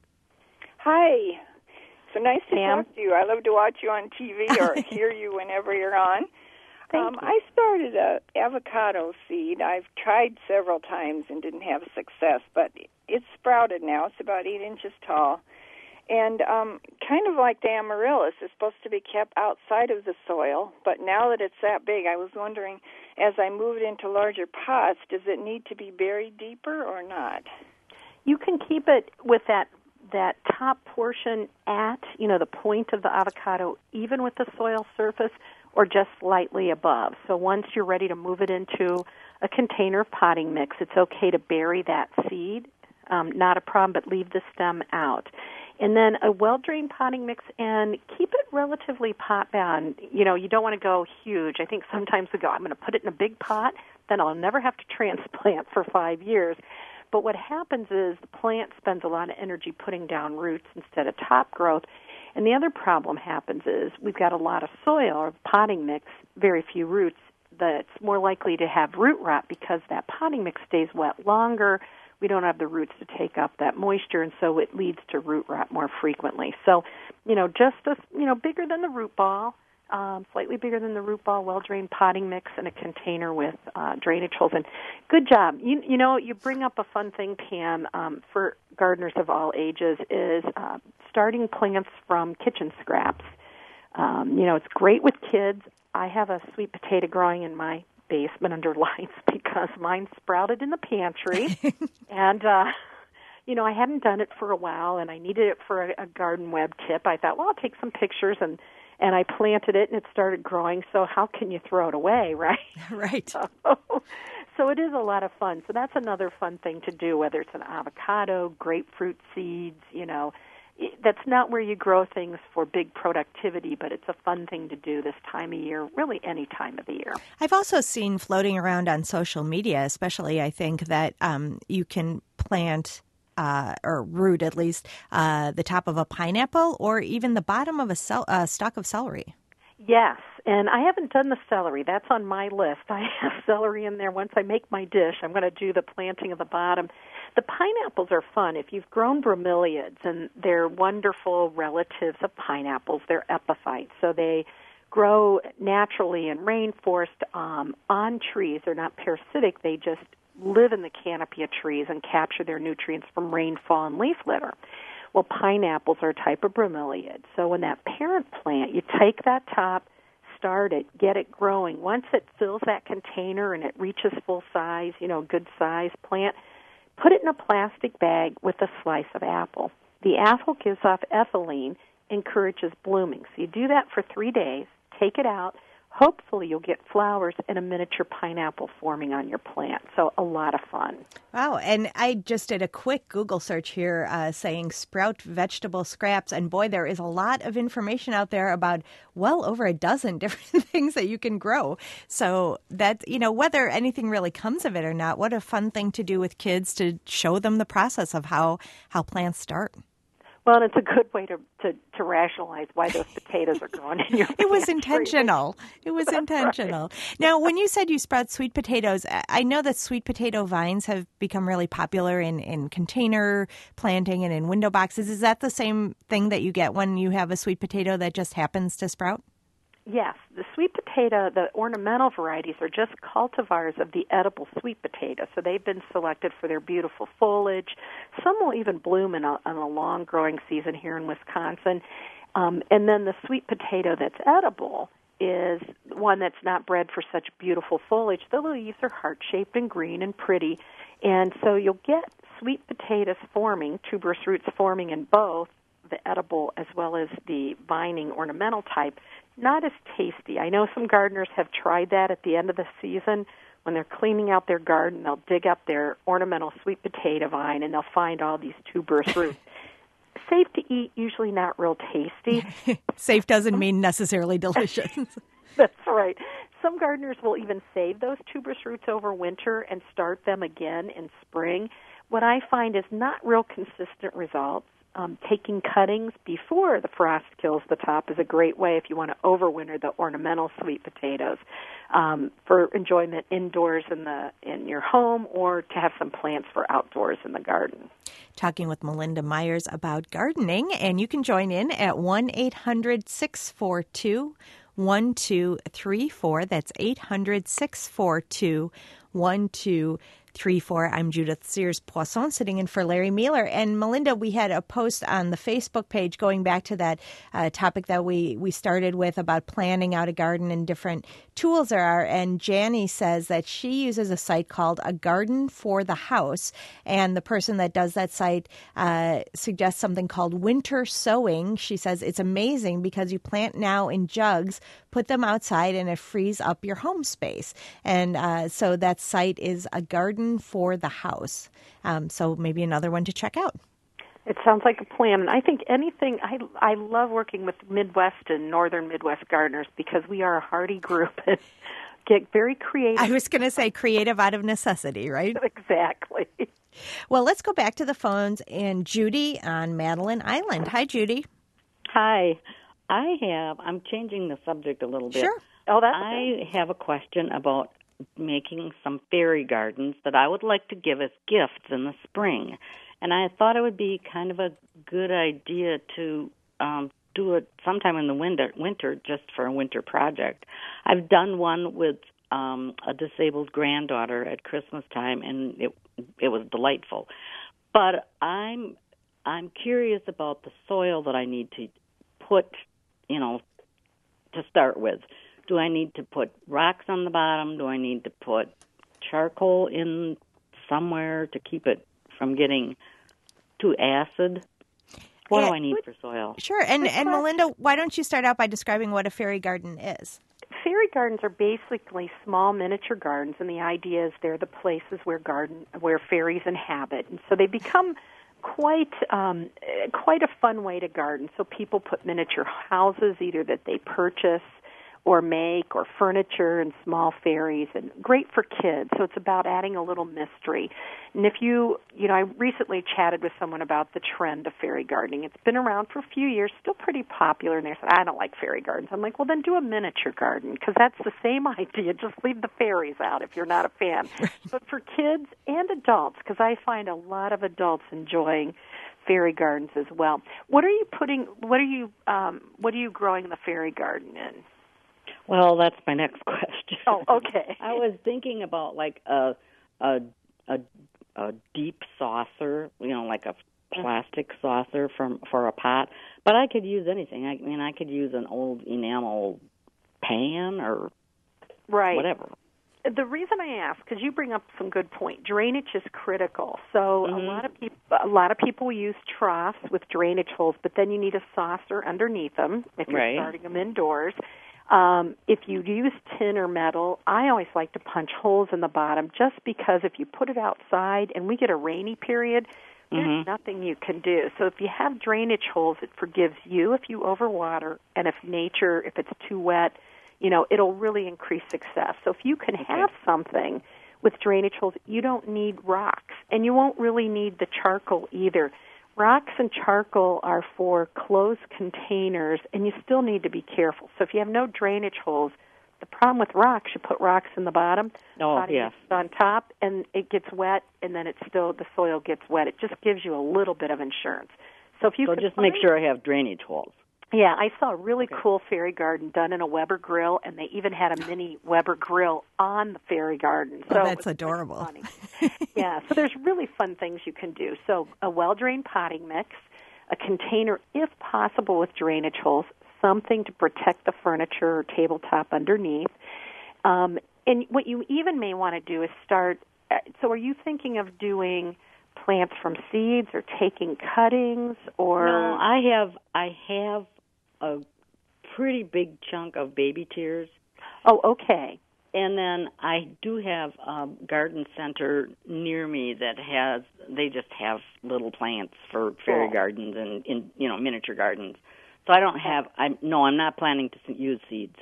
Hi. So nice to Pam. talk to you. I love to watch you on T V or hear you whenever you're on. Thank um, you. I started a avocado seed. I've tried several times and didn't have success, but it's sprouted now. It's about eight inches tall. And um, kind of like the amaryllis, it's supposed to be kept outside of the soil, but now that it's that big, I was wondering, as I move it into larger pots, does it need to be buried deeper or not? You can keep it with that that top portion at, you know, the point of the avocado, even with the soil surface, or just slightly above. So once you're ready to move it into a container of potting mix, it's okay to bury that seed. Um, not a problem, but leave the stem out. And then a well-drained potting mix, and keep it relatively pot-bound. You know, you don't want to go huge. I think sometimes we go, I'm going to put it in a big pot, then I'll never have to transplant for five years. But what happens is the plant spends a lot of energy putting down roots instead of top growth. And the other problem happens is we've got a lot of soil or potting mix, very few roots, that's more likely to have root rot because that potting mix stays wet longer. We don't have the roots to take up that moisture, and so it leads to root rot more frequently. So, you know, just a, you know, bigger than the root ball, um, slightly bigger than the root ball, well-drained potting mix in a container with uh, drainage holes. And good job. You, you know, you bring up a fun thing, Pam, um, for gardeners of all ages is uh, starting plants from kitchen scraps. Um, you know, it's great with kids. I have a sweet potato growing in my basement under lights because mine sprouted in the pantry. and, uh, you know, I hadn't done it for a while, and I needed it for a, a garden web tip. I thought, well, I'll take some pictures, and And I planted it, and it started growing, so how can you throw it away, right? Right. So, so it is a lot of fun. So that's another fun thing to do, whether it's an avocado, grapefruit seeds, you know. It, that's not where you grow things for big productivity, but it's a fun thing to do this time of year, really any time of the year. I've also seen floating around on social media, especially, I think, that um, you can plant Uh, or root at least, uh, the top of a pineapple or even the bottom of a cel- uh, stalk of celery. Yes, and I haven't done the celery. That's on my list. I have celery in there. Once I make my dish, I'm going to do the planting of the bottom. The pineapples are fun. If you've grown bromeliads, and they're wonderful relatives of pineapples, they're epiphytes, so they grow naturally in rainforest um, on trees. They're not parasitic. They just live in the canopy of trees and capture their nutrients from rainfall and leaf litter. Well, pineapples are a type of bromeliad. So when that parent plant, you take that top, start it, get it growing. Once it fills that container and it reaches full size, you know, good size plant, put it in a plastic bag with a slice of apple. The apple gives off ethylene, encourages blooming. So you do that for three days, take it out. Hopefully you'll get flowers and a miniature pineapple forming on your plant. So a lot of fun. Wow. And I just did a quick Google search here uh, saying sprout vegetable scraps. And boy, there is a lot of information out there about well over a dozen different things that you can grow. So that, you know, whether anything really comes of it or not, what a fun thing to do with kids to show them the process of how, how plants start. Well, and it's a good way to, to, to rationalize why those potatoes are growing in your It was pantry. intentional. It was That's intentional. right. Now, when you said you sprout sweet potatoes, I know that sweet potato vines have become really popular in, in container planting and in window boxes. Is that the same thing that you get when you have a sweet potato that just happens to sprout? Yes, the sweet potato, the ornamental varieties are just cultivars of the edible sweet potato. So they've been selected for their beautiful foliage. Some will even bloom in a, in a long growing season here in Wisconsin. Um, and then the sweet potato that's edible is one that's not bred for such beautiful foliage. The leaves are heart-shaped and green and pretty. And so you'll get sweet potatoes forming, tuberous roots forming in both the edible as well as the vining ornamental type. Not as tasty. I know some gardeners have tried that at the end of the season. When they're cleaning out their garden, they'll dig up their ornamental sweet potato vine, and they'll find all these tuberous roots. Safe to eat, usually not real tasty. Safe doesn't mean necessarily delicious. That's right. Some gardeners will even save those tuberous roots over winter and start them again in spring. What I find is not real consistent results. um, taking cuttings before the frost kills the top is a great way if you want to overwinter the ornamental sweet potatoes um, for enjoyment indoors in the in your home or to have some plants for outdoors in the garden. Talking with Melinda Myers about gardening, and you can join in at one eight hundred six four two one two three four. That's eight hundred six four two one two three four. I'm Judith Sears-Poisson, sitting in for Larry Mueller. And Melinda, we had a post on the Facebook page going back to that uh, topic that we, we started with about planning out a garden and different tools there are. And Janie says that she uses a site called A Garden for the House. And the person that does that site uh, suggests something called winter sowing. She says it's amazing because you plant now in jugs, put them outside, and it frees up your home space. And uh, so that site is A Garden for the House. Um, so maybe another one to check out. It sounds like a plan, and I think anything, I, I love working with Midwest and Northern Midwest gardeners because we are a hardy group and get very creative. I was going to say creative out of necessity, right? Exactly. Well, let's go back to the phones, and Judy on Madeline Island. Hi, Judy. Hi. I have, I'm changing the subject a little bit. Sure. Oh, that's I good. have a question about making some fairy gardens that I would like to give as gifts in the spring. And I thought it would be kind of a good idea to um, do it sometime in the winter, winter just for a winter project. I've done one with um, a disabled granddaughter at Christmas time, and it it was delightful. But I'm I'm curious about the soil that I need to put, you know, to start with. Do I need to put rocks on the bottom? Do I need to put charcoal in somewhere to keep it from getting too acid? What yeah, do I need for soil? Sure. And, and Melinda, why don't you start out by describing what a fairy garden is? Fairy gardens are basically small miniature gardens, and the idea is they're the places where garden where fairies inhabit. And so they become quite um, quite a fun way to garden. So people put miniature houses either that they purchase or make, or furniture and small fairies, and great for kids. So it's about adding a little mystery. And if you, you know, I recently chatted with someone about the trend of fairy gardening. It's been around for a few years, still pretty popular, and they said, I don't like fairy gardens. I'm like, well, then do a miniature garden, because that's the same idea. Just leave the fairies out if you're not a fan. But for kids and adults, because I find a lot of adults enjoying fairy gardens as well. What are you putting, what are you, um, what are you growing the fairy garden in? Well, that's my next question. Oh, okay. I was thinking about like a a a, a deep saucer, you know, like a plastic saucer from for a pot. But I could use anything. I mean, I could use an old enamel pan or right. whatever. The reason I ask, because you bring up some good point, drainage is critical. So mm-hmm. a lot of people, a lot of people use troughs with drainage holes, but then you need a saucer underneath them if you're right. starting them indoors. Um, if you use tin or metal, I always like to punch holes in the bottom just because if you put it outside and we get a rainy period, there's mm-hmm. nothing you can do. So if you have drainage holes, it forgives you if you overwater, and if nature, if it's too wet, you know, it'll really increase success. So if you can okay. have something with drainage holes, you don't need rocks, and you won't really need the charcoal either. Rocks and charcoal are for closed containers, and you still need to be careful. So if you have no drainage holes, the problem with rocks, you put rocks in the bottom, oh, yes. on top, and it gets wet, and then it's still the soil gets wet. It just gives you a little bit of insurance. So if you so could just find, make sure I have drainage holes. Yeah, I saw a really okay. cool fairy garden done in a Weber grill, and they even had a mini Weber grill on the fairy garden. So oh, that's adorable. Funny. Yeah, so there's really fun things you can do. So a well-drained potting mix, a container, if possible, with drainage holes, something to protect the furniture or tabletop underneath. Um, and what you even may want to do is start, so are you thinking of doing plants from seeds or taking cuttings? Or No, I have, I have a pretty big chunk of baby tears. Oh, okay. And then I do have a garden center near me that has, they just have little plants for fairy cool. gardens and, in, you know, miniature gardens. So I don't have, I'm, no, I'm not planning to use seeds.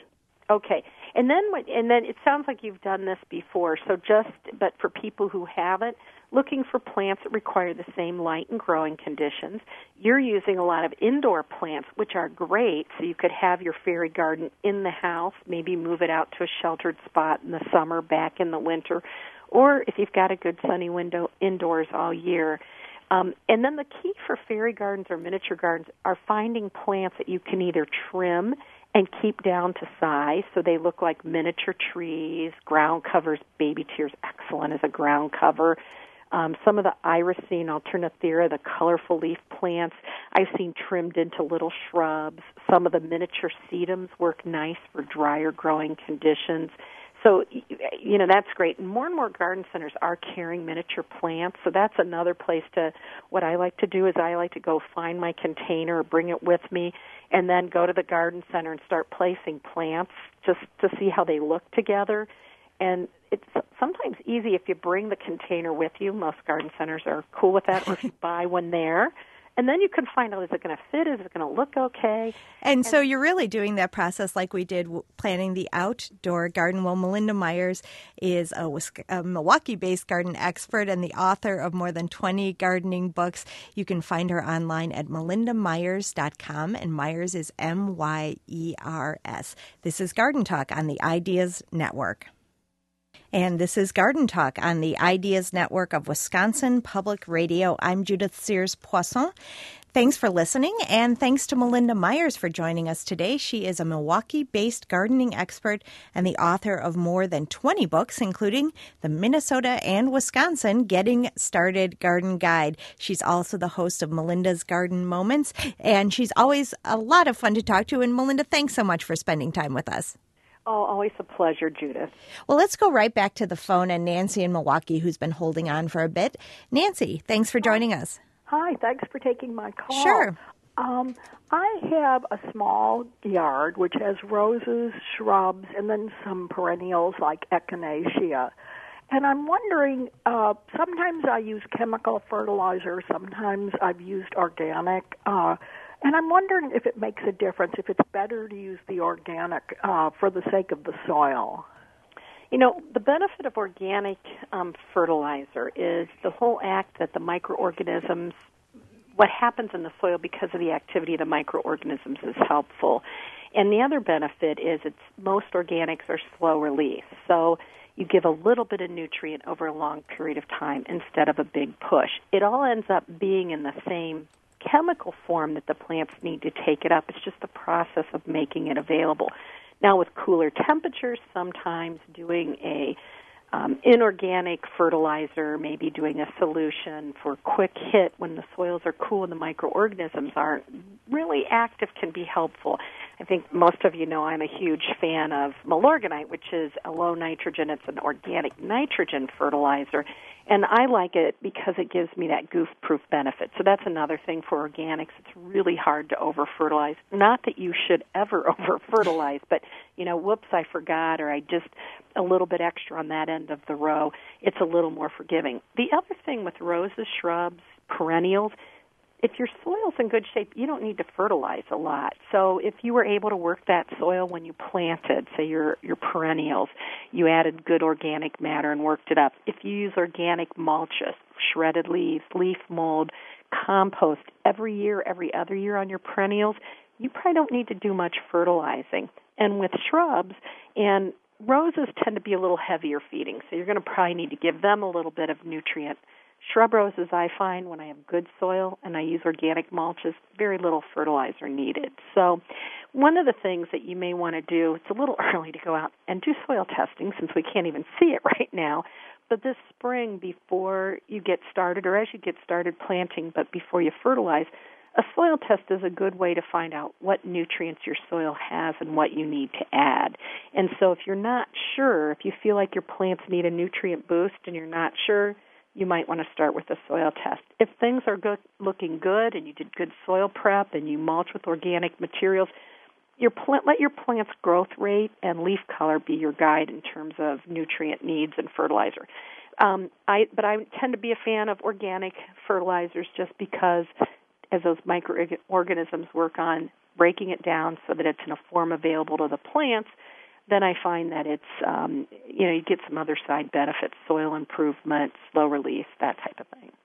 Okay, and then what- and then it sounds like you've done this before. So just but for people who haven't, looking for plants that require the same light and growing conditions. You're using a lot of indoor plants, which are great. So you could have your fairy garden in the house, maybe move it out to a sheltered spot in the summer, back in the winter, or if you've got a good sunny window, indoors all year. Um, and then the key for fairy gardens or miniature gardens are finding plants that you can either trim and keep down to size so they look like miniature trees. Ground covers, baby tears, excellent as a ground cover. Um, some of the irisine alternanthera, the colorful leaf plants, I've seen trimmed into little shrubs. Some of the miniature sedums work nice for drier growing conditions. So, you know, that's great. And more and more garden centers are carrying miniature plants, so that's another place to, what I like to do is I like to go find my container, bring it with me, and then go to the garden center and start placing plants just to see how they look together. And it's sometimes easy if you bring the container with you. Most garden centers are cool with that, or if you buy one there. And then you can find out, is it going to fit? Is it going to look okay? And, and so you're really doing that process like we did planning the outdoor garden. Well, Melinda Myers is a, a Milwaukee-based garden expert and the author of more than twenty gardening books. You can find her online at melinda myers dot com, and Myers is M Y E R S. This is Garden Talk on the Ideas Network. And this is Garden Talk on the Ideas Network of Wisconsin Public Radio. I'm Judith Sears-Poisson. Thanks for listening, and thanks to Melinda Myers for joining us today. She is a Milwaukee-based gardening expert and the author of more than twenty books, including the Minnesota and Wisconsin Getting Started Garden Guide. She's also the host of Melinda's Garden Moments, and she's always a lot of fun to talk to. And Melinda, thanks so much for spending time with us. Oh, always a pleasure, Judith. Well, let's go right back to the phone and Nancy in Milwaukee, who's been holding on for a bit. Nancy, thanks for joining Hi. us. Hi, thanks for taking my call. Sure. Um, I have a small yard which has roses, shrubs, and then some perennials like echinacea. And I'm wondering, uh, sometimes I use chemical fertilizer, sometimes I've used organic. Uh, and I'm wondering if it makes a difference, if it's better to use the organic uh, for the sake of the soil. You know, the benefit of organic um, fertilizer is the whole act that the microorganisms, what happens in the soil because of the activity of the microorganisms is helpful. And the other benefit is it's most organics are slow release. So you give a little bit of nutrient over a long period of time instead of a big push. It all ends up being in the same chemical form that the plants need to take it up. It's just the process of making it available. Now, with cooler temperatures, sometimes doing a um, inorganic fertilizer, maybe doing a solution for quick hit when the soils are cool and the microorganisms aren't really active can be helpful. I think most of you know I'm a huge fan of Milorganite, which is a low nitrogen. It's an organic nitrogen fertilizer, and I like it because it gives me that goof-proof benefit. So that's another thing for organics. It's really hard to over-fertilize. Not that you should ever over-fertilize, but, you know, whoops, I forgot, or I just a little bit extra on that end of the row. It's a little more forgiving. The other thing with roses, shrubs, perennials, if your soil's in good shape, you don't need to fertilize a lot. So if you were able to work that soil when you planted, say your your perennials, you added good organic matter and worked it up. If you use organic mulches, shredded leaves, leaf mold, compost every year, every other year on your perennials, you probably don't need to do much fertilizing. And with shrubs and roses tend to be a little heavier feeding, so you're going to probably need to give them a little bit of nutrient. Shrub roses, I find, when I have good soil and I use organic mulches, very little fertilizer needed. So one of the things that you may want to do, it's a little early to go out and do soil testing since we can't even see it right now, but this spring before you get started, or as you get started planting, but before you fertilize, a soil test is a good way to find out what nutrients your soil has and what you need to add. And so if you're not sure, if you feel like your plants need a nutrient boost and you're not sure, you might want to start with a soil test. If things are good, looking good and you did good soil prep and you mulch with organic materials, your plant, let your plant's growth rate and leaf color be your guide in terms of nutrient needs and fertilizer. Um, I, but I tend to be a fan of organic fertilizers just because as those microorganisms work on breaking it down so that it's in a form available to the plants, then I find that it's, um, you know, you get some other side benefits, soil improvement, slow release, that type of thing.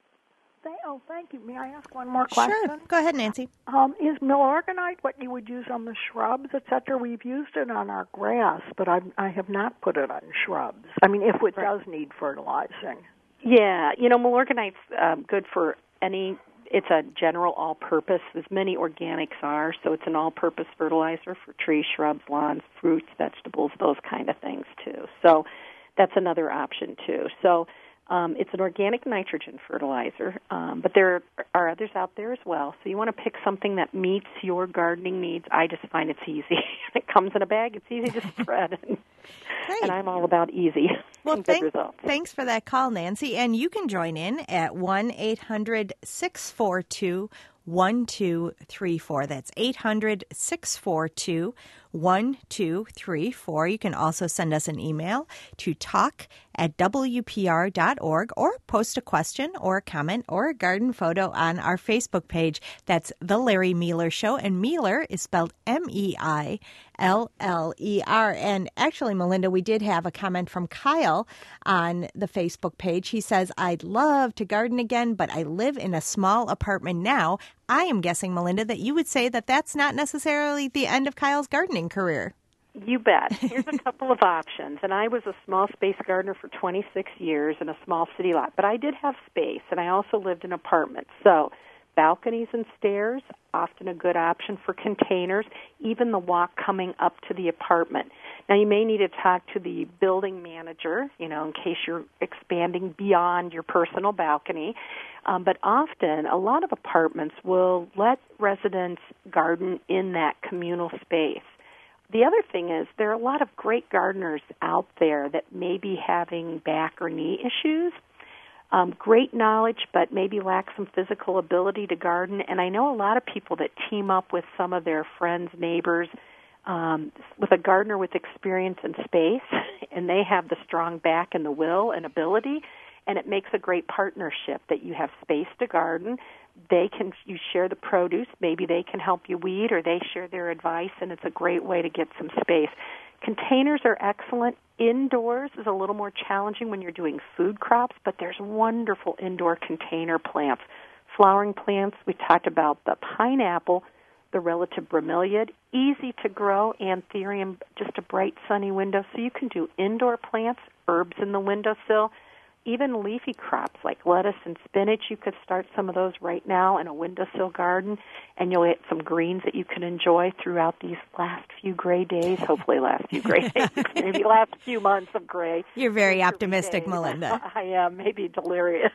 Oh, thank you. May I ask one more question? Sure. Go ahead, Nancy. Um, is Milorganite what you would use on the shrubs, et cetera? We've used it on our grass, but I, I have not put it on shrubs. I mean, if it does need fertilizing. Yeah, you know, Milorganite's um, good for any, it's a general all-purpose, as many organics are, so it's an all-purpose fertilizer for trees, shrubs, lawns, fruits, vegetables, those kind of things, too. So that's another option, too. So Um, it's an organic nitrogen fertilizer, um, but there are others out there as well. So you want to pick something that meets your gardening needs. I just find it's easy. It comes in a bag. It's easy to spread. And, and I'm all about easy. Well, and thank, good results. Thanks for that call, Nancy. And you can join in at one eight hundred six four two one two three four. That's eight hundred six four two one two three four. You can also send us an email to talk at w p r dot org or post a question or a comment or a garden photo on our Facebook page. That's The Larry Meiler Show, and Meiler is spelled M E I L L E R. And actually, Melinda, we did have a comment from Kyle on the Facebook page. He says, I'd love to garden again, but I live in a small apartment now. I am guessing, Melinda, that you would say that that's not necessarily the end of Kyle's gardening career. You bet. Here's a couple of options. And I was a small space gardener for twenty-six years in a small city lot. But I did have space, and I also lived in apartments. So balconies and stairs, often a good option for containers, even the walk coming up to the apartment. Now, you may need to talk to the building manager, you know, in case you're expanding beyond your personal balcony. Um, but often, a lot of apartments will let residents garden in that communal space. The other thing is there are a lot of great gardeners out there that may be having back or knee issues. Um, great knowledge, but maybe lack some physical ability to garden. And I know a lot of people that team up with some of their friends, neighbors, um, with a gardener with experience and space, and they have the strong back and the will and ability, and it makes a great partnership that you have space to garden. They can, you share the produce, maybe they can help you weed, or they share their advice, and it's a great way to get some space. Containers are excellent. Indoors is a little more challenging when you're doing food crops, but there's wonderful indoor container plants. Flowering plants, we talked about the pineapple, the relative bromeliad, easy to grow, anthurium, just a bright sunny window. So you can do indoor plants, herbs in the windowsill, even leafy crops like lettuce and spinach. You could start some of those right now in a windowsill garden, and you'll get some greens that you can enjoy throughout these last few gray days, hopefully last few gray days, maybe last few months of gray. You're very optimistic, Melinda. I am, maybe delirious.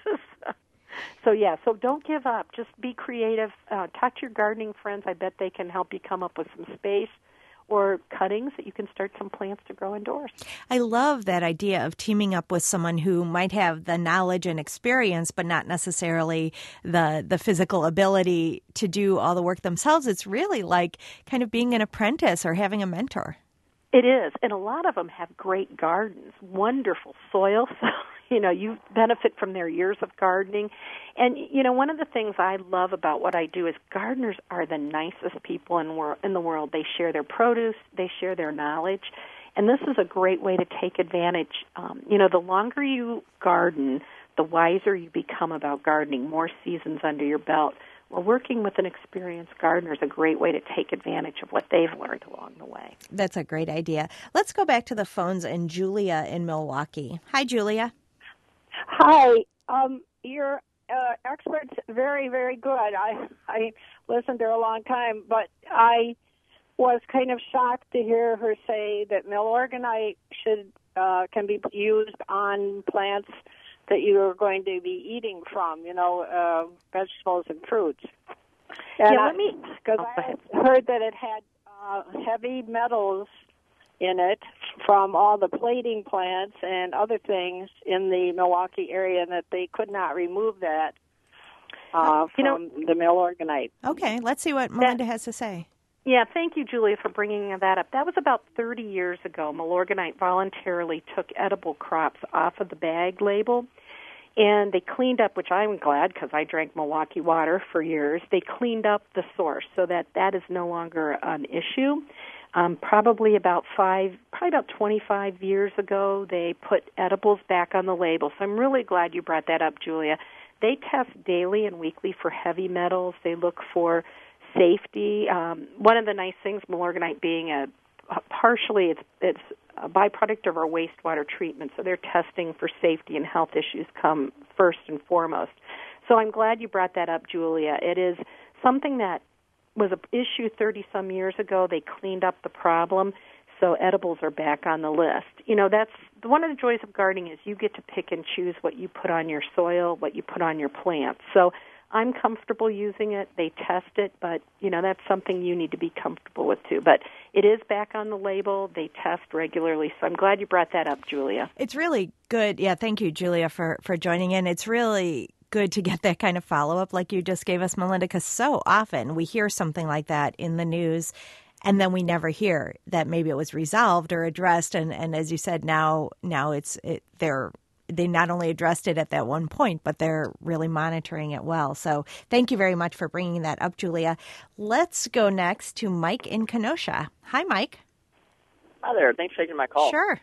So, yeah, so don't give up. Just be creative. Uh, talk to your gardening friends. I bet they can help you come up with some space or cuttings that you can start some plants to grow indoors. I love that idea of teaming up with someone who might have the knowledge and experience, but not necessarily the the physical ability to do all the work themselves. It's really like kind of being an apprentice or having a mentor. It is, and a lot of them have great gardens, wonderful soil, so, you know, you benefit from their years of gardening. And, you know, one of the things I love about what I do is gardeners are the nicest people in, wor- in the world. They share their produce, they share their knowledge, and this is a great way to take advantage. Um, you know, the longer you garden, the wiser you become about gardening, more seasons under your belt. Well, working with an experienced gardener is a great way to take advantage of what they've learned along the way. That's a great idea. Let's go back to the phones and Julia in Milwaukee. Hi, Julia. Hi. Um, your uh, expert's very, very good. I I listened to her a long time, but I was kind of shocked to hear her say that Milorganite should uh, can be used on plants that you are going to be eating from, you know, uh, vegetables and fruits. And yeah, let me, because oh, I heard that it had uh, heavy metals in it from all the plating plants and other things in the Milwaukee area, and that they could not remove that uh, you from know, the Milorganite. Okay, let's see what Melinda that, has to say. Yeah, thank you, Julia, for bringing that up. That was about thirty years ago. Milorganite voluntarily took edible crops off of the bag label, and they cleaned up, which I'm glad because I drank Milwaukee water for years. They cleaned up the source so that that is no longer an issue. Um, probably about five, probably about twenty-five years ago, they put edibles back on the label. So I'm really glad you brought that up, Julia. They test daily and weekly for heavy metals. They look for safety. Um, one of the nice things, Milorganite being a partially it's it's a byproduct of our wastewater treatment, so they're testing for safety and health issues come first and foremost. So I'm glad you brought that up, Julia. It is something that was an issue thirty-some years ago. They cleaned up the problem, so edibles are back on the list. You know, that's one of the joys of gardening is you get to pick and choose what you put on your soil, what you put on your plants. So I'm comfortable using it. They test it, but, you know, that's something you need to be comfortable with, too. But it is back on the label. They test regularly, so I'm glad you brought that up, Julia. It's really good. Yeah, thank you, Julia, for, for joining in. It's really good to get that kind of follow-up like you just gave us, Melinda, because so often we hear something like that in the news, and then we never hear that maybe it was resolved or addressed. And, and as you said, now now it's it, they're they not only addressed it at that one point, but they're really monitoring it well. So thank you very much for bringing that up, Julia. Let's go next to Mike in Kenosha. Hi, Mike. Hi there. Thanks for taking my call. Sure.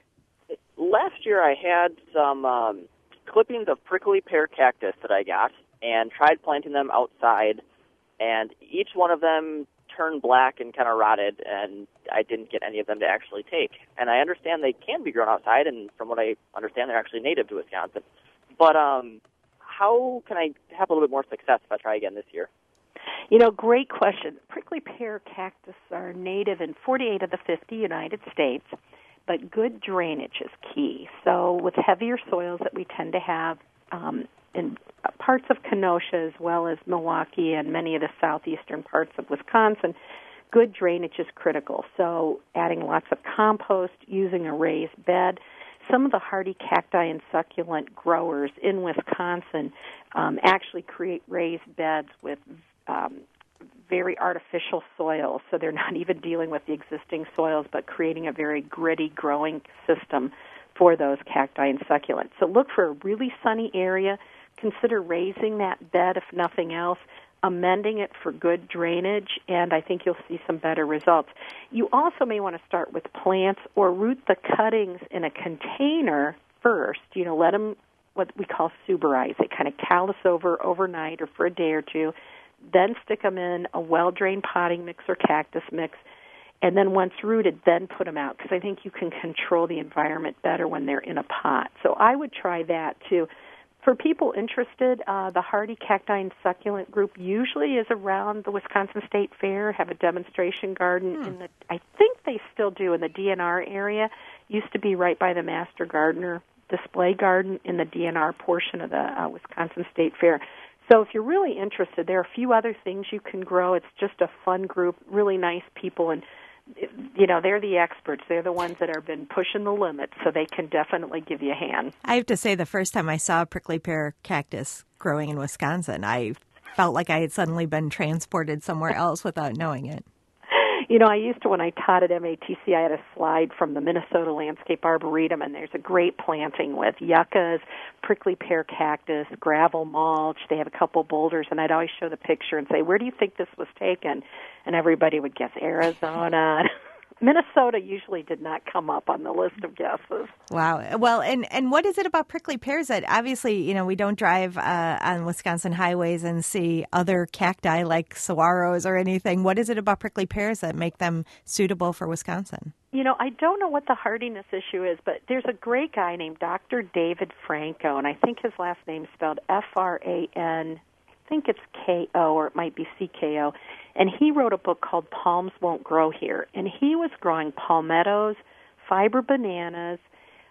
Last year I had some um, clippings of prickly pear cactus that I got and tried planting them outside, and each one of them turned black and kind of rotted, and I didn't get any of them to actually take. And I understand they can be grown outside, and from what I understand, they're actually native to Wisconsin. But um, how can I have a little bit more success if I try again this year? You know, great question. Prickly pear cactus are native in forty-eight of the fifty United States, but good drainage is key. So with heavier soils that we tend to have um, in parts of Kenosha as well as Milwaukee and many of the southeastern parts of Wisconsin, good drainage is critical. So adding lots of compost, using a raised bed. Some of the hardy cacti and succulent growers in Wisconsin um, actually create raised beds with um, very artificial soils, so they're not even dealing with the existing soils, but creating a very gritty growing system for those cacti and succulents. So look for a really sunny area. Consider raising that bed, if nothing else, amending it for good drainage, and I think you'll see some better results. You also may want to start with plants or root the cuttings in a container first. You know, let them, what we call suberize it, kind of callus over overnight or for a day or two. Then stick them in a well-drained potting mix or cactus mix, and then once rooted, then put them out, because I think you can control the environment better when they're in a pot. So I would try that, too. For people interested, uh, the Hardy Cacti and Succulent Group usually is around the Wisconsin State Fair, have a demonstration garden. Hmm. in the. I think they still do in the D N R area. Used to be right by the Master Gardener display garden in the D N R portion of the uh, Wisconsin State Fair. So if you're really interested, there are a few other things you can grow. It's just a fun group, really nice people, and you know, they're the experts. They're the ones that have been pushing the limits, so they can definitely give you a hand. I have to say, the first time I saw a prickly pear cactus growing in Wisconsin, I felt like I had suddenly been transported somewhere else without knowing it. You know, I used to, when I taught at M A T C, I had a slide from the Minnesota Landscape Arboretum, and there's a great planting with yuccas, prickly pear cactus, gravel mulch. They have a couple boulders, and I'd always show the picture and say, where do you think this was taken? And everybody would guess Arizona. Minnesota usually did not come up on the list of guesses. Wow. Well, and, and what is it about prickly pears that obviously, you know, we don't drive uh, on Wisconsin highways and see other cacti like saguaros or anything. What is it about prickly pears that make them suitable for Wisconsin? You know, I don't know what the hardiness issue is, but there's a great guy named Doctor David Franco, and I think his last name is spelled F R A N I think it's K O, or it might be C K O, and he wrote a book called Palms Won't Grow Here, and he was growing palmettos, fiber bananas,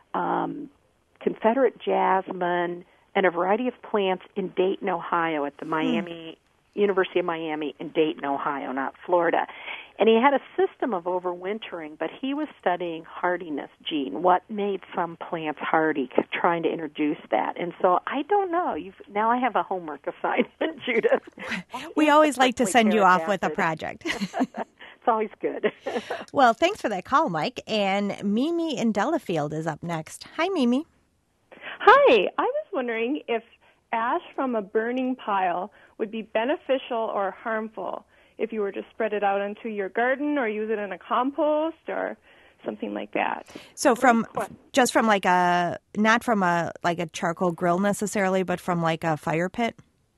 um, Confederate jasmine, and a variety of plants in Dayton, Ohio, at the Miami hmm. University of Miami in Dayton, Ohio, not Florida. And he had a system of overwintering, but he was studying hardiness gene, what made some plants hardy, trying to introduce that. And so I don't know. You've, now I have a homework assignment, Judith. We always like to send you off with a project. It's always good. Well, thanks for that call, Mike. And Mimi in Delafield is up next. Hi, Mimi. Hi. I was wondering if ash from a burning pile would be beneficial or harmful. if you were to spread it out into your garden or use it in a compost or something like that. So from just from like a not from a like a charcoal grill necessarily, but from like a fire pit?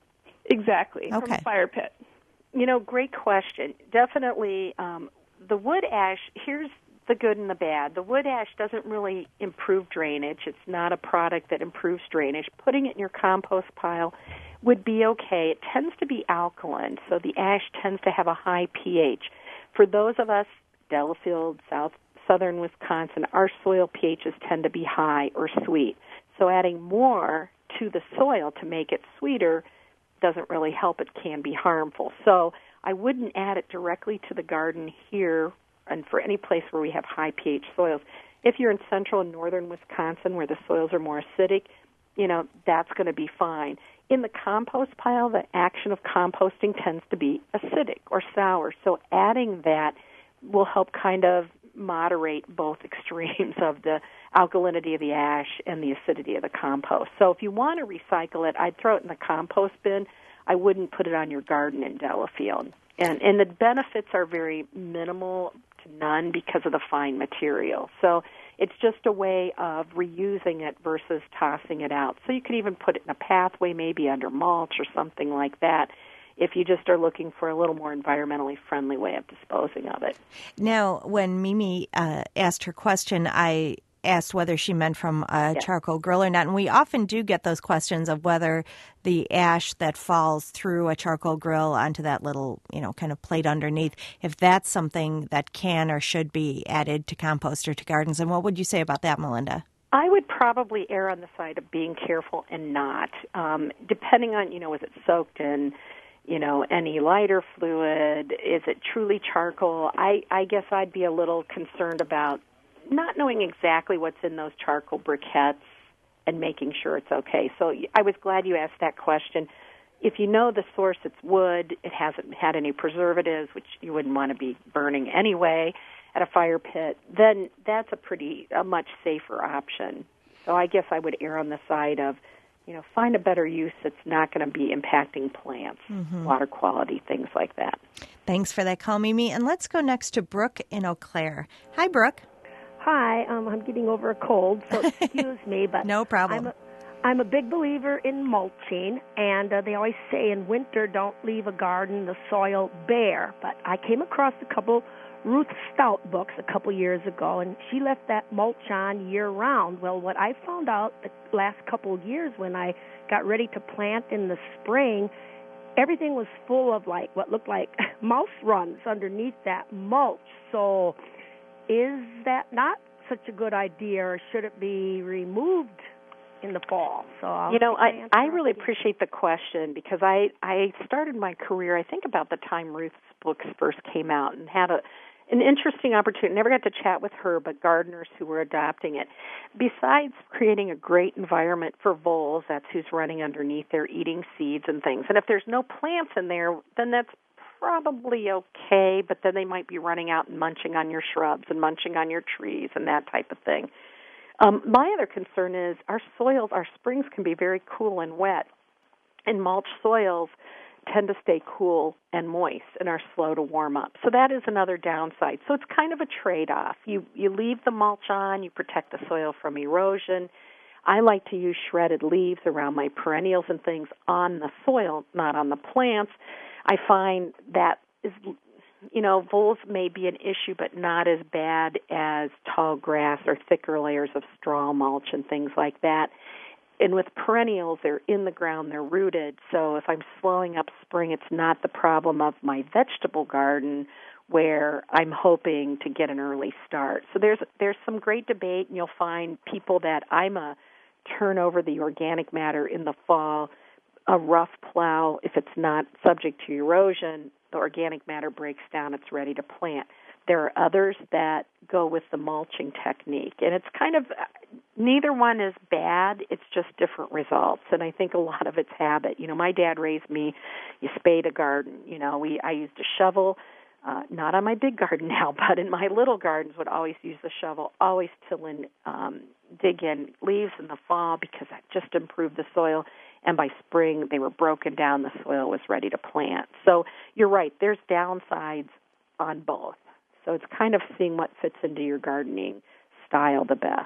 Exactly. Okay. From a fire pit. You know, great question. Definitely um, the wood ash, here's the good and the bad. The wood ash doesn't really improve drainage. It's not a product that improves drainage. Putting it in your compost pile would be okay. It tends to be alkaline, so the ash tends to have a high pH. For those of us, Delafield, South, southern Wisconsin, our soil pHs tend to be high or sweet. So adding more to the soil to make it sweeter doesn't really help. It can be harmful. So I wouldn't add it directly to the garden here and for any place where we have high pH soils. If you're in central and northern Wisconsin where the soils are more acidic, you know, that's going to be fine. In the compost pile, the action of composting tends to be acidic or sour. So adding that will help kind of moderate both extremes of the alkalinity of the ash and the acidity of the compost. So if you want to recycle it, I'd throw it in the compost bin. I wouldn't put it on your garden in Delafield. And, and the benefits are very minimal to none because of the fine material. So it's just a way of reusing it versus tossing it out. So you could even put it in a pathway, maybe under mulch or something like that, if you just are looking for a little more environmentally friendly way of disposing of it. Now, when Mimi uh, asked her question, I asked whether she meant from a Yeah. charcoal grill or not. And we often do get those questions of whether the ash that falls through a charcoal grill onto that little, you know, kind of plate underneath, if that's something that can or should be added to compost or to gardens. And what would you say about that, Melinda? I would probably err on the side of being careful and not. Um, depending on, you know, is it soaked in, you know, any lighter fluid? Is it truly charcoal? I, I guess I'd be a little concerned about not knowing exactly what's in those charcoal briquettes and making sure it's okay. So I was glad you asked that question. If you know the source, it's wood, it hasn't had any preservatives, which you wouldn't want to be burning anyway at a fire pit, then that's a pretty, a much safer option. So I guess I would err on the side of, you know, find a better use that's not going to be impacting plants, mm-hmm. water quality, things like that. Thanks for that call, Mimi. And let's go next to Brooke in Eau Claire. Hi, Brooke. Hi, um, I'm getting over a cold, so excuse me, but no problem. I'm a, I'm a big believer in mulching, and uh, they always say in winter don't leave a garden, the soil bare. But I came across a couple Ruth Stout books a couple years ago, and she left that mulch on year-round. Well, what I found out the last couple of years when I got ready to plant in the spring, everything was full of like what looked like mouse runs underneath that mulch. So is that not such a good idea, or should it be removed in the fall? So I'll you know, I, I really appreciate the question because I, I started my career, I think, about the time Ruth's books first came out and had a an interesting opportunity. Never got to chat with her, but gardeners who were adopting it. Besides creating a great environment for voles, that's who's running underneath there eating seeds and things. And if there's no plants in there, then that's probably okay, but then they might be running out and munching on your shrubs and munching on your trees and that type of thing. Um, my other concern is our soils, our springs can be very cool and wet, and mulch soils tend to stay cool and moist and are slow to warm up. So that is another downside. So it's kind of a trade-off. You you leave the mulch on, you protect the soil from erosion. I like to use shredded leaves around my perennials and things on the soil, not on the plants. I find that is, you know, voles may be an issue, but not as bad as tall grass or thicker layers of straw mulch and things like that. And with perennials, they're in the ground, they're rooted. So if I'm slowing up spring, it's not the problem of my vegetable garden where I'm hoping to get an early start. So there's there's some great debate, and you'll find people that I'm a turn over the organic matter in the fall. A rough plow, if it's not subject to erosion, the organic matter breaks down, it's ready to plant. There are others that go with the mulching technique, and it's kind of, neither one is bad, it's just different results, and I think a lot of it's habit. You know, my dad raised me, you spade a garden, you know, we I used a shovel, uh, not on my big garden now, but in my little gardens would always use the shovel, always till in, um, dig in leaves in the fall because that just improved the soil. and by spring they were broken down, the soil was ready to plant. So you're right, there's downsides on both. So it's kind of seeing what fits into your gardening style the best.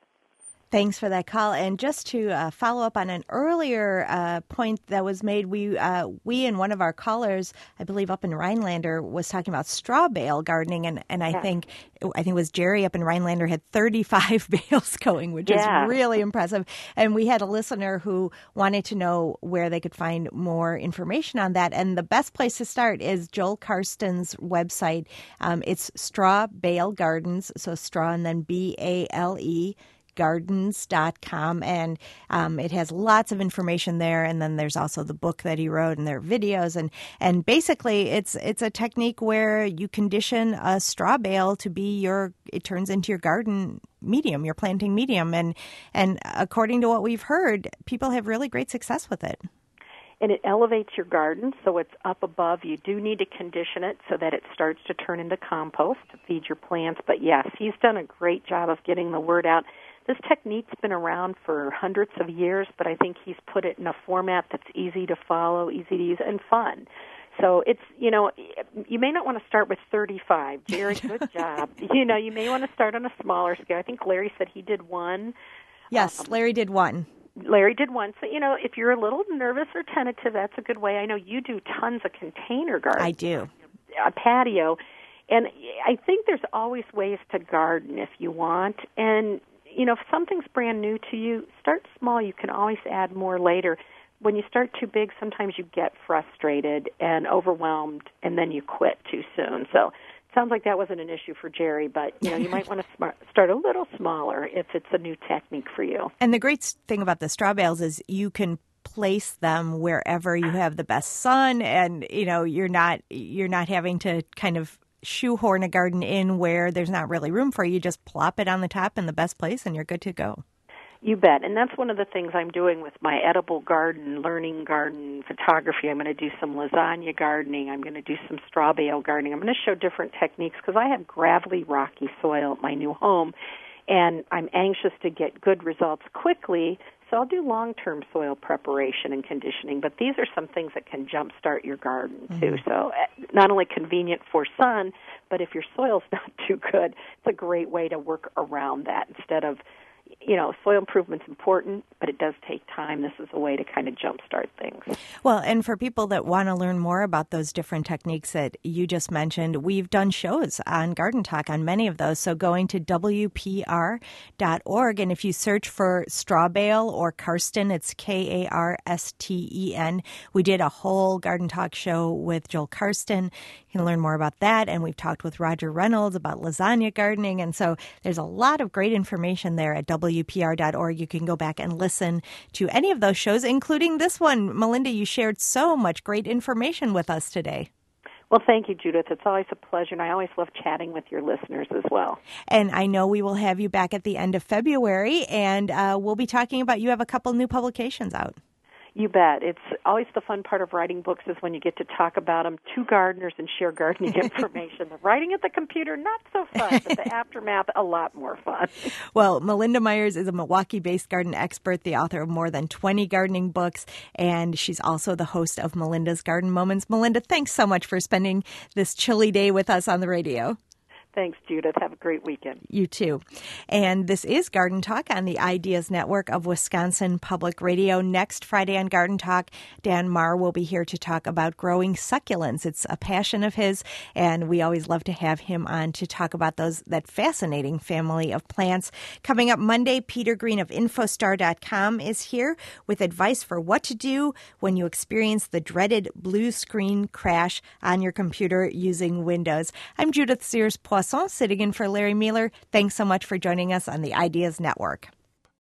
Thanks for that call. And just to uh, follow up on an earlier uh, point that was made, we uh, we and one of our callers, I believe up in Rhinelander, was talking about straw bale gardening, and, and I yeah. think I think it was Jerry up in Rhinelander had thirty-five bales going, which yeah. is really impressive. And we had a listener who wanted to know where they could find more information on that. And the best place to start is Joel Karsten's website. Um, it's Straw Bale Gardens, so straw and then B A L E. gardens dot com, and um, it has lots of information there. And then there's also the book that he wrote, and there are videos, and and basically it's it's a technique where you condition a straw bale to be your it turns into your garden medium, your planting medium, and and according to what we've heard, people have really great success with it. And it elevates your garden, so it's up above. You do need to condition it so that it starts to turn into compost to feed your plants. But yes, he's done a great job of getting the word out. This technique's been around for hundreds of years, but I think he's put it in a format that's easy to follow, easy to use, and fun. So it's, you know, you may not want to start with thirty-five. Jerry, good job. You know, you may want to start on a smaller scale. I think Larry said he did one. Yes, um, Larry did one. Larry did one. So, you know, if you're a little nervous or tentative, that's a good way. I know you do tons of container gardens. I do. A patio. And I think there's always ways to garden if you want. And you know, if something's brand new to you, start small. You can always add more later. When you start too big, sometimes you get frustrated and overwhelmed, and then you quit too soon. So it sounds like that wasn't an issue for Jerry, but, you know, you might want to smart, start a little smaller if it's a new technique for you. And the great thing about the straw bales is you can place them wherever you have the best sun, and, you know, you're not you're not having to kind of shoehorn a garden in where there's not really room for you. You just plop it on the top in the best place and you're good to go. You bet. And that's one of the things I'm doing with my edible garden, learning garden photography. I'm going to do some lasagna gardening. I'm going to do some straw bale gardening. I'm going to show different techniques because I have gravelly, rocky soil at my new home, and I'm anxious to get good results quickly. So I'll do long-term soil preparation and conditioning, but these are some things that can jumpstart your garden, too. Mm-hmm. So not only convenient for sun, but if your soil's not too good, it's a great way to work around that instead of, you know, soil improvement's important, but it does take time. This is a way to kind of jumpstart things. Well, and for people that want to learn more about those different techniques that you just mentioned, we've done shows on Garden Talk on many of those. So going to W P R dot org, and if you search for straw bale or Karsten, it's K A R S T E N. We did a whole Garden Talk show with Joel Karsten. You can learn more about that. And we've talked with Roger Reynolds about lasagna gardening. And so there's a lot of great information there at W P R dot org. You can go back and listen to any of those shows, including this one. Melinda, you shared so much great information with us today. Well, thank you, Judith. It's always a pleasure, and I always love chatting with your listeners as well. And I know we will have you back at the end of February, and uh, we'll be talking about, you have a couple new publications out. You bet. It's always the fun part of writing books is when you get to talk about them to gardeners and share gardening information. The writing at the computer, not so fun, but the aftermath, a lot more fun. Well, Melinda Myers is a Milwaukee-based garden expert, the author of more than twenty gardening books, and she's also the host of Melinda's Garden Moments. Melinda, thanks so much for spending this chilly day with us on the radio. Thanks, Judith. Have a great weekend. You too. And this is Garden Talk on the Ideas Network of Wisconsin Public Radio. Next Friday on Garden Talk, Dan Marr will be here to talk about growing succulents. It's a passion of his, and we always love to have him on to talk about those that fascinating family of plants. Coming up Monday, Peter Green of Infostar dot com is here with advice for what to do when you experience the dreaded blue screen crash on your computer using Windows. I'm Judith Sears-Poisson, sitting in for Larry Mueller. Thanks so much for joining us on the Ideas Network.